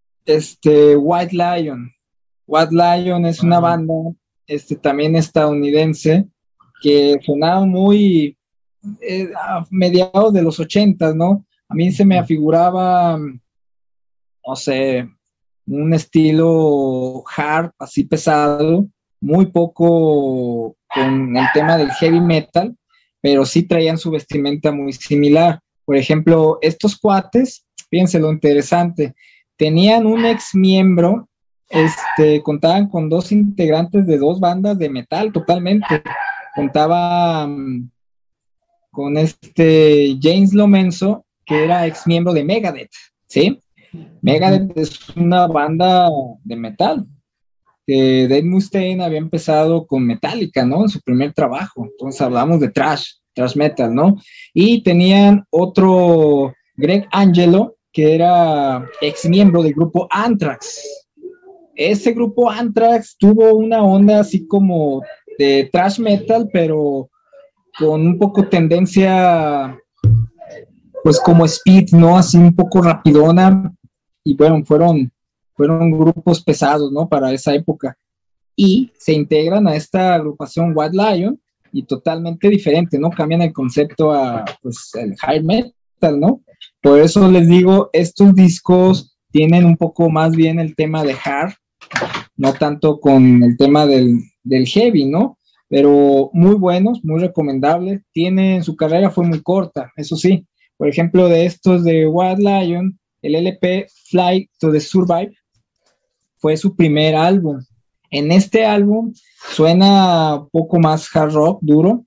White Lion. White Lion es una banda, también estadounidense, que sonaba muy a mediados de los 80, ¿no? A mí se me afiguraba, no sé, un estilo hard, así pesado, muy poco con el tema del heavy metal, pero sí traían su vestimenta muy similar. Por ejemplo, estos cuates, fíjense lo interesante, tenían un ex miembro, contaban con 2 integrantes de 2 bandas de metal totalmente. Contaba con James Lomenzo, que era ex miembro de Megadeth, ¿sí? Megadeth es una banda de metal, que Dave Mustaine había empezado con Metallica, ¿no? En su primer trabajo. Entonces hablamos de thrash metal, ¿no? Y tenían otro, Greg Angelo, que era ex miembro del grupo Anthrax. Ese grupo Anthrax tuvo una onda así como de thrash metal, pero con un poco tendencia, pues como speed, ¿no? Así un poco rapidona. Y bueno, fueron grupos pesados, ¿no? Para esa época. Y se integran a esta agrupación White Lion, y totalmente diferente, ¿no? Cambian el concepto a, pues, el hard metal, ¿no? Por eso les digo, estos discos tienen un poco más bien el tema de hard, no tanto con el tema del heavy, ¿no? Pero muy buenos, muy recomendables. Su carrera fue muy corta, eso sí. Por ejemplo, de estos de White Lion, el LP Fly to the Survive fue su primer álbum. En este álbum suena un poco más hard rock, duro.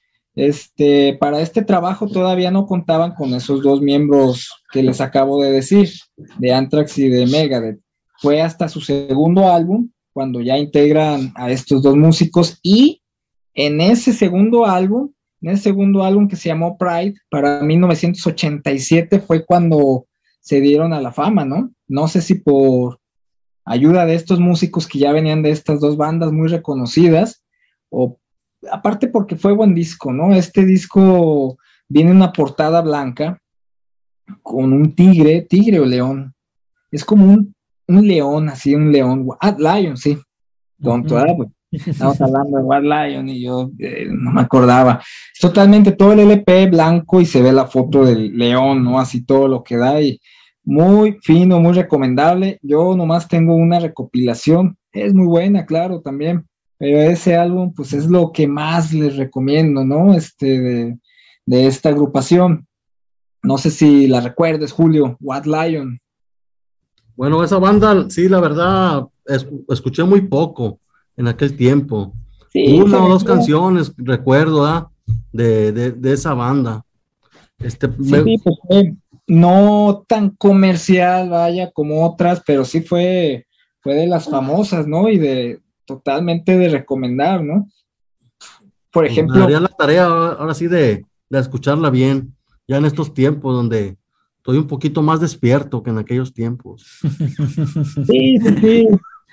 Para este trabajo todavía no contaban con esos 2 miembros que les acabo de decir, de Anthrax y de Megadeth. Fue hasta su segundo álbum cuando ya integran a estos 2 músicos, y en ese segundo álbum que se llamó Pride, para 1987 fue cuando se dieron a la fama, ¿no? No sé si por ayuda de estos músicos que ya venían de estas 2 bandas muy reconocidas, o aparte porque fue buen disco, ¿no? Este disco viene una portada blanca con un tigre o león. Es como un león, así, un león. Lion, sí. Tonto, pues, estamos hablando de White Lion y yo no me acordaba. Es totalmente todo el LP blanco y se ve la foto del león, ¿no? Así todo lo que da, y muy fino, muy recomendable. Yo nomás tengo una recopilación, es muy buena, claro, también, pero ese álbum, pues es lo que más les recomiendo, ¿no? De esta agrupación. No sé si la recuerdes, Julio, White Lion. Bueno, esa banda, sí, la verdad, escuché muy poco en aquel tiempo. Sí, 1 o 2 canciones, recuerdo, de esa banda. Sí, pues no tan comercial, vaya, como otras, pero sí fue de las famosas, ¿no? Y de totalmente de recomendar, ¿no? Por Pues ejemplo, me daría la tarea ahora sí de escucharla bien, ya en estos tiempos donde estoy un poquito más despierto que en aquellos tiempos. sí, sí, sí,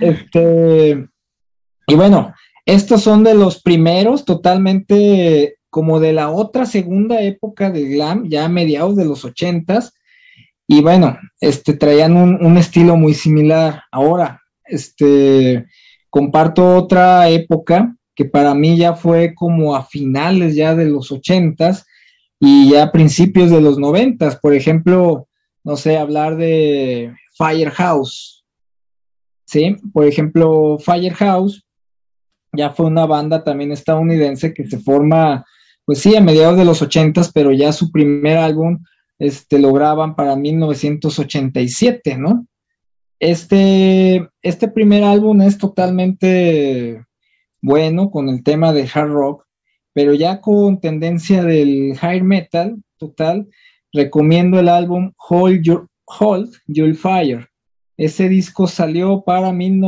y bueno, estos son de los primeros, totalmente como de la otra segunda época del glam, ya a mediados de los 80s, y bueno, traían un estilo muy similar. Ahora, comparto otra época que para mí ya fue como a finales ya de los 80s y ya a principios de los 90s. Por ejemplo, no sé, hablar de Firehouse, ¿sí? Por ejemplo, Firehouse ya fue una banda también estadounidense que se forma, pues sí, a mediados de los 80s, pero ya su primer álbum lo graban para 1987, ¿no? Este primer álbum es totalmente bueno con el tema de hard rock, pero ya con tendencia del high metal total, recomiendo el álbum Hold Your Fire. Ese disco salió para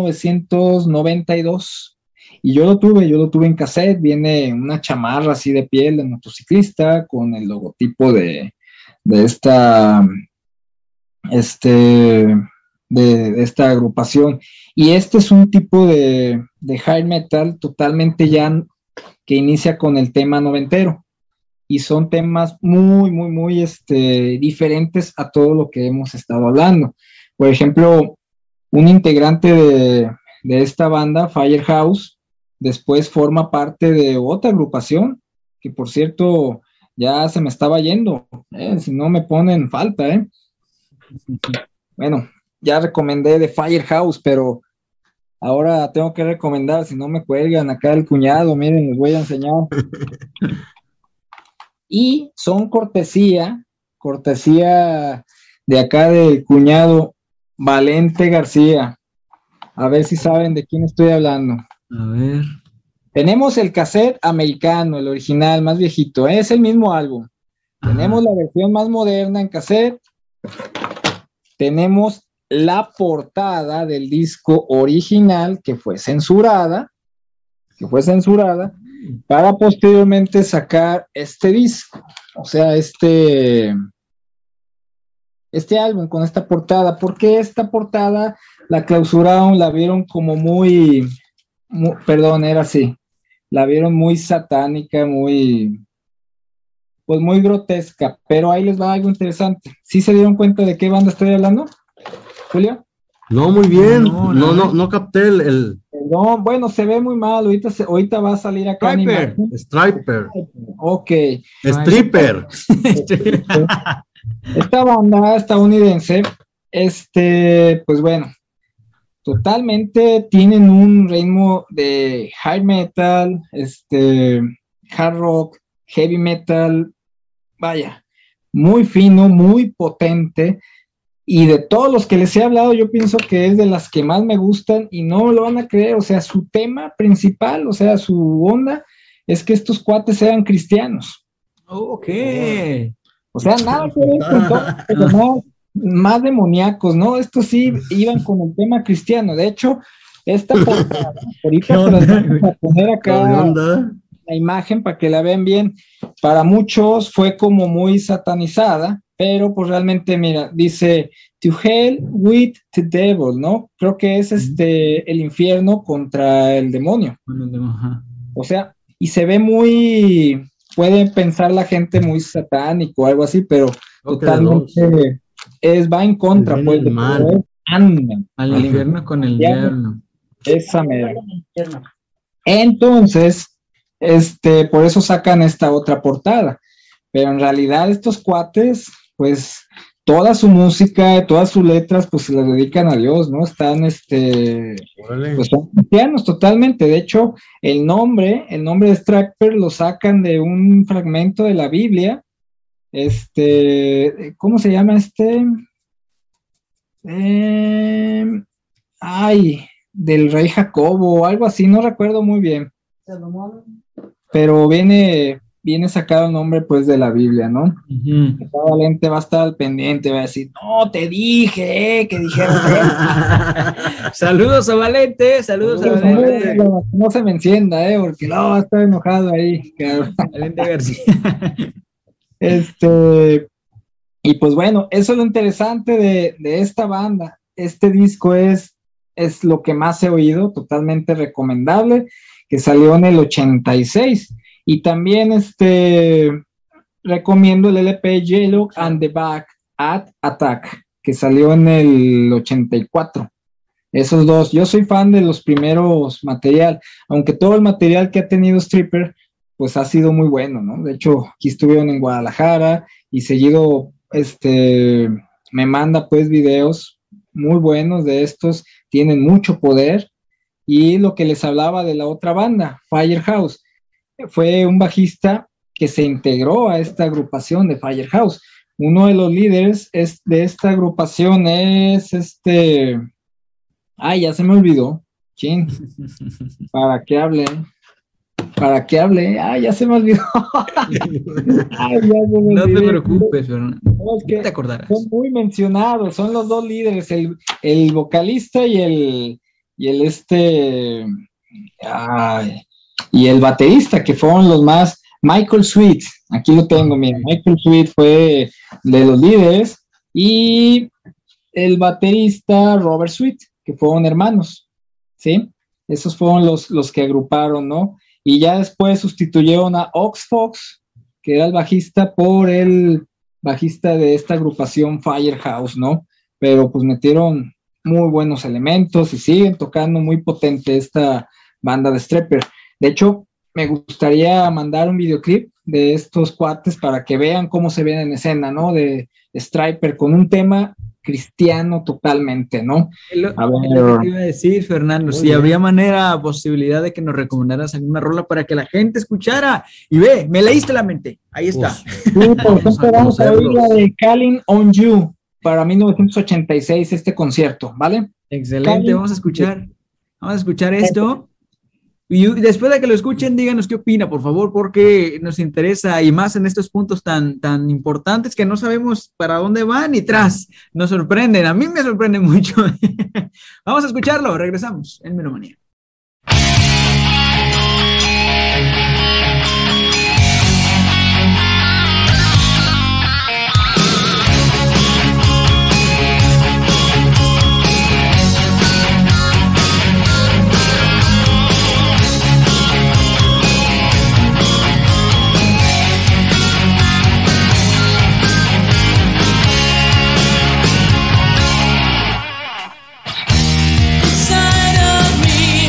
1992 y yo lo tuve en cassette, viene una chamarra así de piel de motociclista con el logotipo de esta, de esta agrupación. Y este es un tipo de high metal totalmente ya que inicia con el tema noventero. Y son temas muy, muy, muy diferentes a todo lo que hemos estado hablando. Por ejemplo, un integrante de esta banda, Firehouse, después forma parte de otra agrupación, que por cierto, ya se me estaba yendo, si no me ponen falta, Bueno, ya recomendé de Firehouse, pero ahora tengo que recomendar, si no me cuelgan acá el cuñado, miren, les voy a enseñar. Y son cortesía de acá del cuñado Valente García. A ver si saben de quién estoy hablando. A ver. Tenemos el cassette americano, el original, más viejito, es el mismo álbum. Ajá. Tenemos la versión más moderna en cassette. Tenemos la portada del disco original que fue censurada para posteriormente sacar este disco, o sea, este álbum con esta portada. Porque esta portada la clausuraron, la vieron como muy, era así, la vieron muy satánica, muy grotesca, pero ahí les va algo interesante. ¿Sí se dieron cuenta de qué banda estoy hablando, Julio? No, muy bien, no capté el... Perdón, bueno, se ve muy mal, ahorita va a salir acá. Striper. Ok. Stripper. Esta banda estadounidense, pues bueno, totalmente tienen un ritmo de high metal, hard rock, heavy metal, vaya, muy fino, muy potente. Y de todos los que les he hablado, yo pienso que es de las que más me gustan y no lo van a creer. O sea, su tema principal, o sea, su onda, es que estos cuates eran cristianos. Ok. O sea, nada que ver con todo, más demoníacos, ¿no? Estos sí iban con el tema cristiano. De hecho, esta portada, ahorita se las vamos a poner acá la imagen para que la vean bien. Para muchos fue como muy satanizada, pero pues realmente, mira, dice to hell with the devil, ¿no? Creo que es el infierno contra el demonio. O sea, y se ve muy, puede pensar la gente muy satánico o algo así, pero totalmente va en contra, pues, de mal. Al infierno con el diablo. Esa mera. Entonces, por eso sacan esta otra portada. Pero en realidad estos cuates, pues, toda su música, todas sus letras, pues se las dedican a Dios, ¿no? Están, pues son cristianos totalmente. De hecho, el nombre de Striper lo sacan de un fragmento de la Biblia. ¿Cómo se llama del rey Jacobo o algo así, no recuerdo muy bien. Pero viene viene sacado el nombre pues de la Biblia, ¿no? Esta Valente va a estar al pendiente, va a decir, no, te dije, que dijeron. Saludos a Valente, saludos a Valente. No se me encienda, porque no, va a estar enojado ahí, cabrón. Valente García. Y pues bueno, eso es lo interesante de esta banda. Este disco es lo que más he oído, totalmente recomendable, que salió en el 86. Y también recomiendo el LP J-Lo and the Back at Attack, que salió en el 84. Esos dos, yo soy fan de los primeros material, aunque todo el material que ha tenido Stripper, pues ha sido muy bueno, ¿no? De hecho, aquí estuvieron en Guadalajara y seguido, me manda pues videos muy buenos de estos, tienen mucho poder. Y lo que les hablaba de la otra banda, Firehouse, fue un bajista que se integró a esta agrupación de Firehouse. Uno de los líderes de esta agrupación es ya se me olvidó. Chin. Para que hable. Ya se me olvidó. No te preocupes, Fernando. No, es que te acordarás. Son muy mencionados, son los dos líderes, el vocalista y el baterista, que fueron los más. Michael Sweet, aquí lo tengo, mira, Michael Sweet fue de los líderes, y el baterista Robert Sweet, que fueron hermanos, ¿sí? Esos fueron los que agruparon, ¿no? Y ya después sustituyeron a Ox Fox, que era el bajista, por el bajista de esta agrupación Firehouse, ¿no? Pero pues metieron muy buenos elementos y siguen tocando muy potente esta banda de Stripper. De hecho, me gustaría mandar un videoclip de estos cuates para que vean cómo se ven en escena, ¿no? De Stripper con un tema cristiano totalmente, ¿no? A ver, lo que iba a decir, Fernando, si habría posibilidad de que nos recomendaras alguna rola para que la gente escuchara. Y me leíste la mente. Ahí está. Sí, por ejemplo, vamos a oír la de Calling on You para 1986, este concierto, ¿vale? Excelente, vamos a escuchar esto. Y después de que lo escuchen, díganos qué opina, por favor, porque nos interesa, y más en estos puntos tan importantes que no sabemos para dónde van y nos sorprenden. A mí me sorprende mucho. Vamos a escucharlo, regresamos en Melomanía. Inside of me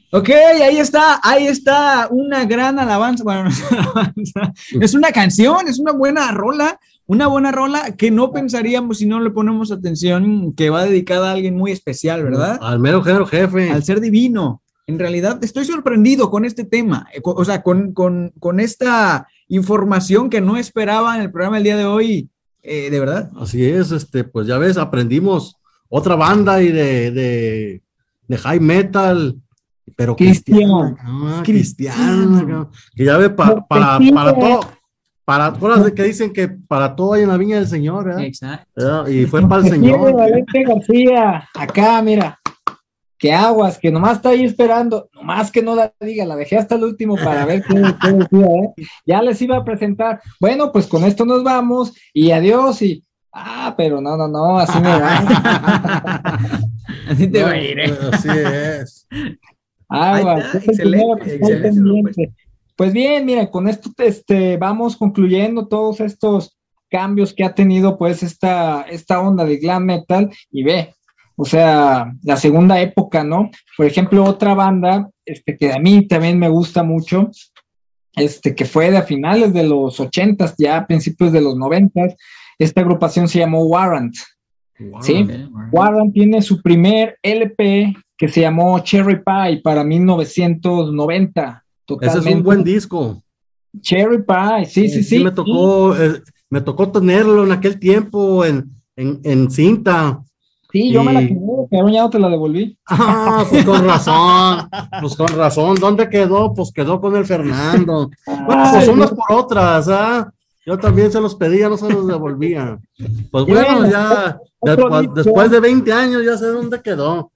Ok, ahí está una gran alabanza, bueno, no es una alabanza, es una canción, es una buena rola que no pensaríamos si no le ponemos atención que va dedicada a alguien muy especial, ¿verdad? Al mero jefe. Al ser divino. En realidad estoy sorprendido con este tema, o sea, con esta información que no esperaba en el programa del día de hoy, de verdad. Así es, pues ya ves, aprendimos otra banda y de high metal, pero cristiana, cristiana, que ya ve para todo, para cosas que dicen que para todo hay en la viña del Señor, ¿verdad? Exacto. Y fue para el Señor. Valente García, acá, mira, que aguas, que nomás está ahí esperando, nomás que no la diga, la dejé hasta el último para ver qué decía, Ya les iba a presentar, bueno, pues con esto nos vamos, y adiós, pero no, así me va. Así te va a ir, Así es. Aguas, excelente. Pues bien, mira, con esto vamos concluyendo todos estos cambios que ha tenido pues esta onda de glam metal, y ve, o sea, la segunda época, ¿no? Por ejemplo, otra banda, que a mí también me gusta mucho, que fue de a finales de los 80s, ya a principios de los 90s, esta agrupación se llamó Warrant, ¿sí? Warrant tiene su primer LP que se llamó Cherry Pie para 1990, totalmente. Ese es un buen disco. Cherry Pie, sí. Me tocó tenerlo en aquel tiempo en cinta. Sí, yo me la quedé, pero ya no te la devolví. Pues con razón. ¿Dónde quedó? Pues quedó con el Fernando. Bueno, pues unas por otras, Yo también se los pedía, no se los devolvía. Pues bueno, ya después de 20 años ya sé dónde quedó.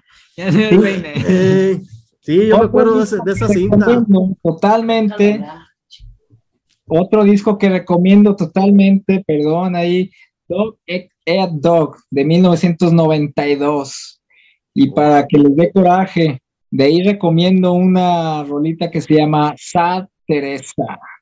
Sí, yo me acuerdo de esa cinta. Totalmente. Otro disco que recomiendo totalmente, perdón, ahí, Dog Eat Dog, de 1992. Y para que les dé coraje, de ahí recomiendo una rolita que se llama Sad Teresa.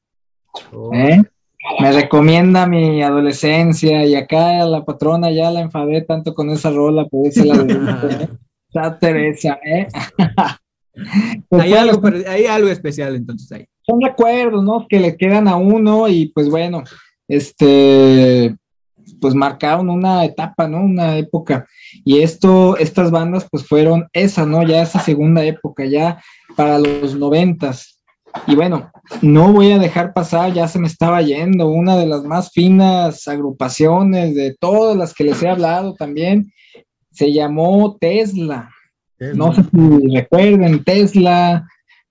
Me recomienda mi adolescencia, y acá a la patrona ya la enfadé tanto con esa rola, por eso la dediqué. Sad Teresa, Pues hay algo especial entonces ahí. Son recuerdos, ¿no? Que le quedan a uno, y pues bueno, pues marcaron una etapa, ¿no? Una época. Y estas bandas pues fueron esa, ¿no? Ya esa segunda época, ya para los 90s. Y bueno, no voy a dejar pasar, ya se me estaba yendo, una de las más finas agrupaciones de todas las que les he hablado también, se llamó Tesla. No sé si recuerden, Tesla,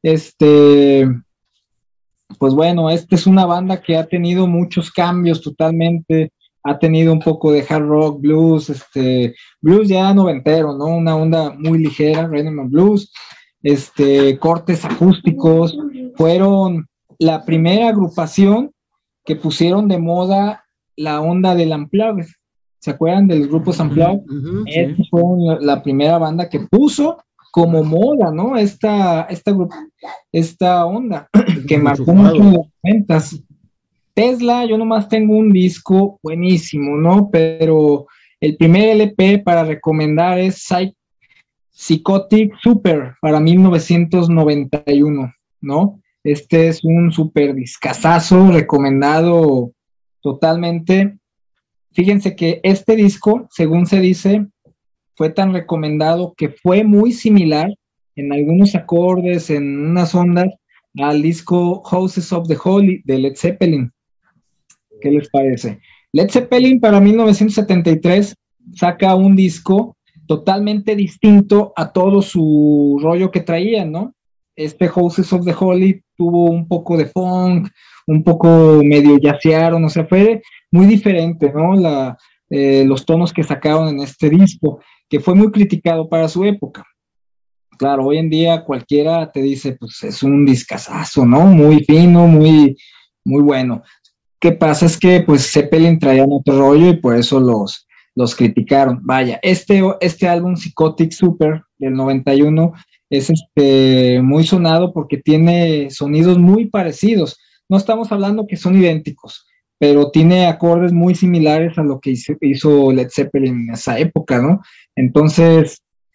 pues bueno, es una banda que ha tenido muchos cambios totalmente, ha tenido un poco de hard rock, blues, blues ya noventero, ¿no? Una onda muy ligera, rhythm and blues, cortes acústicos, fueron la primera agrupación que pusieron de moda la onda del unplugged. ¿Se acuerdan de los grupos unplugged? Sí. Fue la primera banda que puso como moda, ¿no? Esta onda que marcó mucho en los 90s. Tesla, yo nomás tengo un disco buenísimo, ¿no? Pero el primer LP para recomendar es Psychotic Super para 1991, ¿no? Este es un super discazazo recomendado totalmente. Fíjense que este disco, según se dice, fue tan recomendado que fue muy similar en algunos acordes, en unas ondas, al disco Houses of the Holy de Led Zeppelin. ¿Qué les parece? Led Zeppelin para 1973 saca un disco totalmente distinto a todo su rollo que traían, ¿no? Houses of the Holy tuvo un poco de funk, un poco medio jazzearon, o sea, fue muy diferente, ¿no? Los tonos que sacaron en este disco, que fue muy criticado para su época. Claro, hoy en día cualquiera te dice, pues es un discazazo, ¿no? Muy fino, muy, muy bueno. ¿Qué pasa? Es que pues Zeppelin traían otro rollo y por eso los criticaron. Vaya, este álbum Psychotic Super del 91 es muy sonado porque tiene sonidos muy parecidos. No estamos hablando que son idénticos, pero tiene acordes muy similares a lo que hizo Led Zeppelin en esa época, ¿no? Entonces,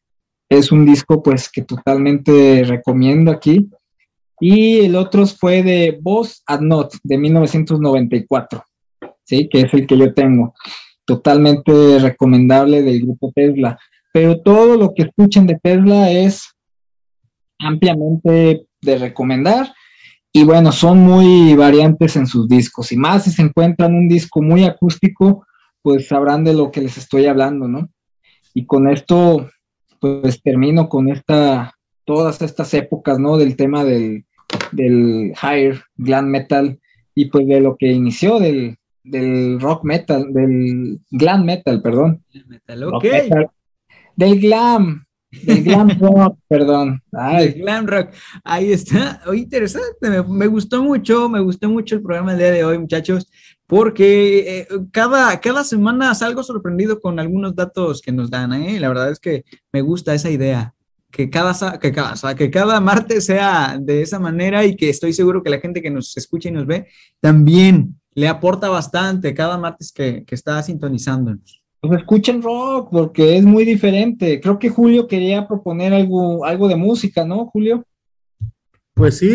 es un disco pues que totalmente recomiendo aquí. Y el otro fue de Boss and Not, de 1994, ¿sí? Que es el que yo tengo. Totalmente recomendable del grupo Tesla. Pero todo lo que escuchen de Tesla es ampliamente de recomendar. Y bueno, son muy variantes en sus discos. Y más si se encuentran un disco muy acústico, pues sabrán de lo que les estoy hablando, ¿no? Y con esto, pues termino con todas estas épocas, ¿no? Del tema del higher glam metal y pues de lo que inició del rock metal, del glam metal, perdón. Metal, Rock ok. metal, del glam rock, perdón. Del glam rock. Ahí está. Oye, interesante. Me gustó mucho el programa del día de hoy, muchachos, porque cada semana salgo sorprendido con algunos datos que nos dan, ¿eh? La verdad es que me gusta esa idea. Que cada martes sea de esa manera y que estoy seguro que la gente que nos escucha y nos ve también le aporta bastante cada martes que está sintonizándonos. Pues escuchen rock porque es muy diferente. Creo que Julio quería proponer algo de música, ¿no, Julio? Pues sí,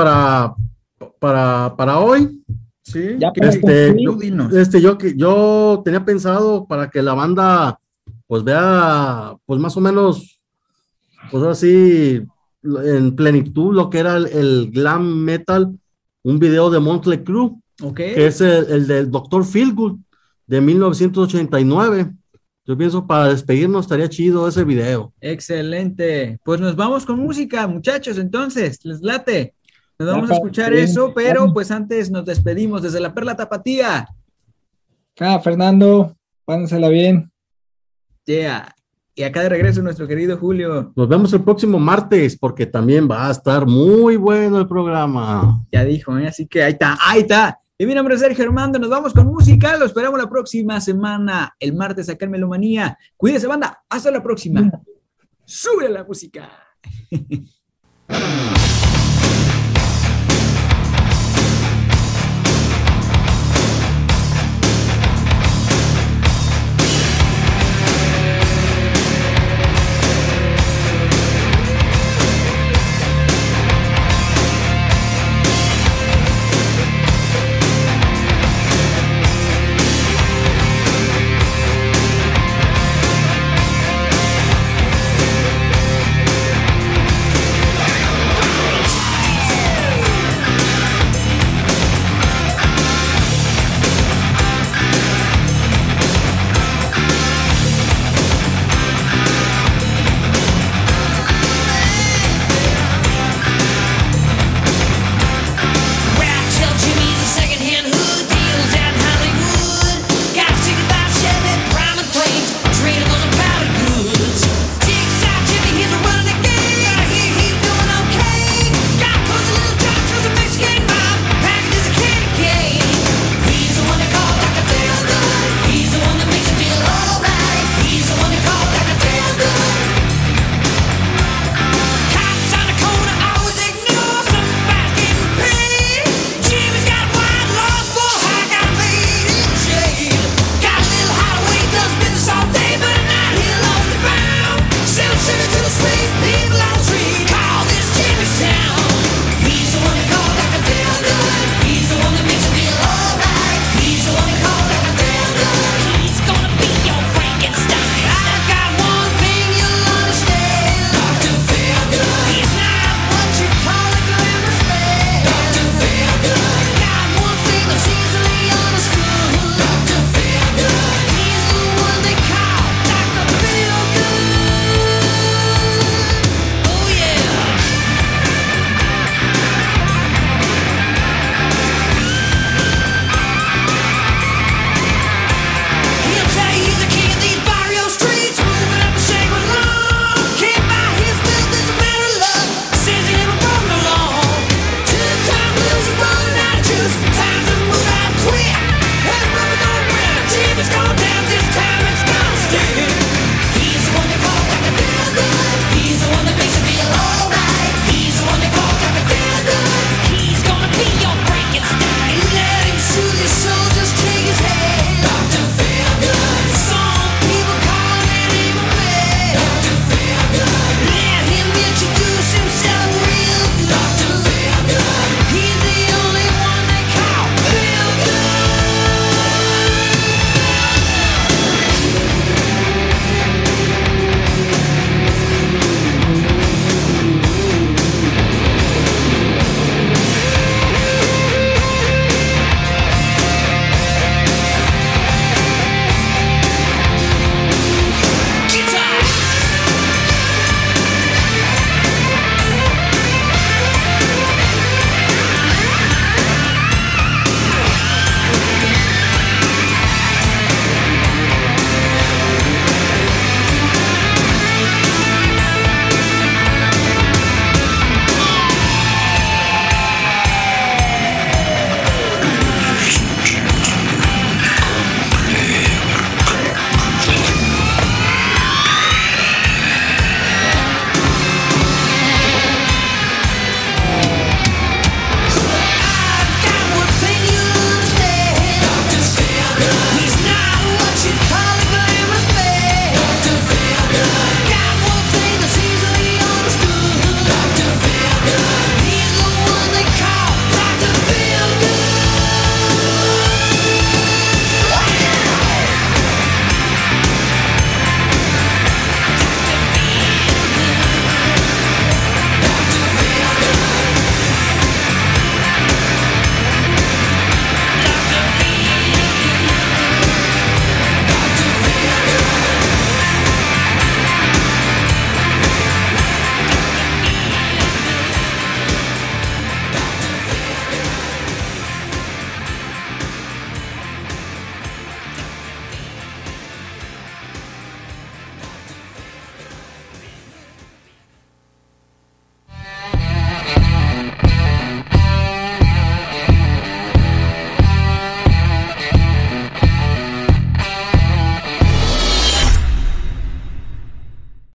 para hoy, Sí, ya yo tenía pensado para que la banda pues vea pues más o menos pues así en plenitud lo que era el glam metal, un video de Motley Crue, okay, que es el del Dr. Feelgood de 1989. Yo pienso para despedirnos estaría chido ese video. Excelente. Pues nos vamos con música, muchachos, entonces, les late. Nos vamos a escuchar eso, pero pues antes nos despedimos desde la Perla Tapatía. Fernando, pásensela bien. Yeah. Y acá de regreso nuestro querido Julio. Nos vemos el próximo martes porque también va a estar muy bueno el programa. Ya dijo, ¿eh? Así que ahí está. Y mi nombre es Sergio Armando, nos vamos con música, lo esperamos la próxima semana, el martes acá en Melomanía. Cuídense, banda, hasta la próxima. Sube la música.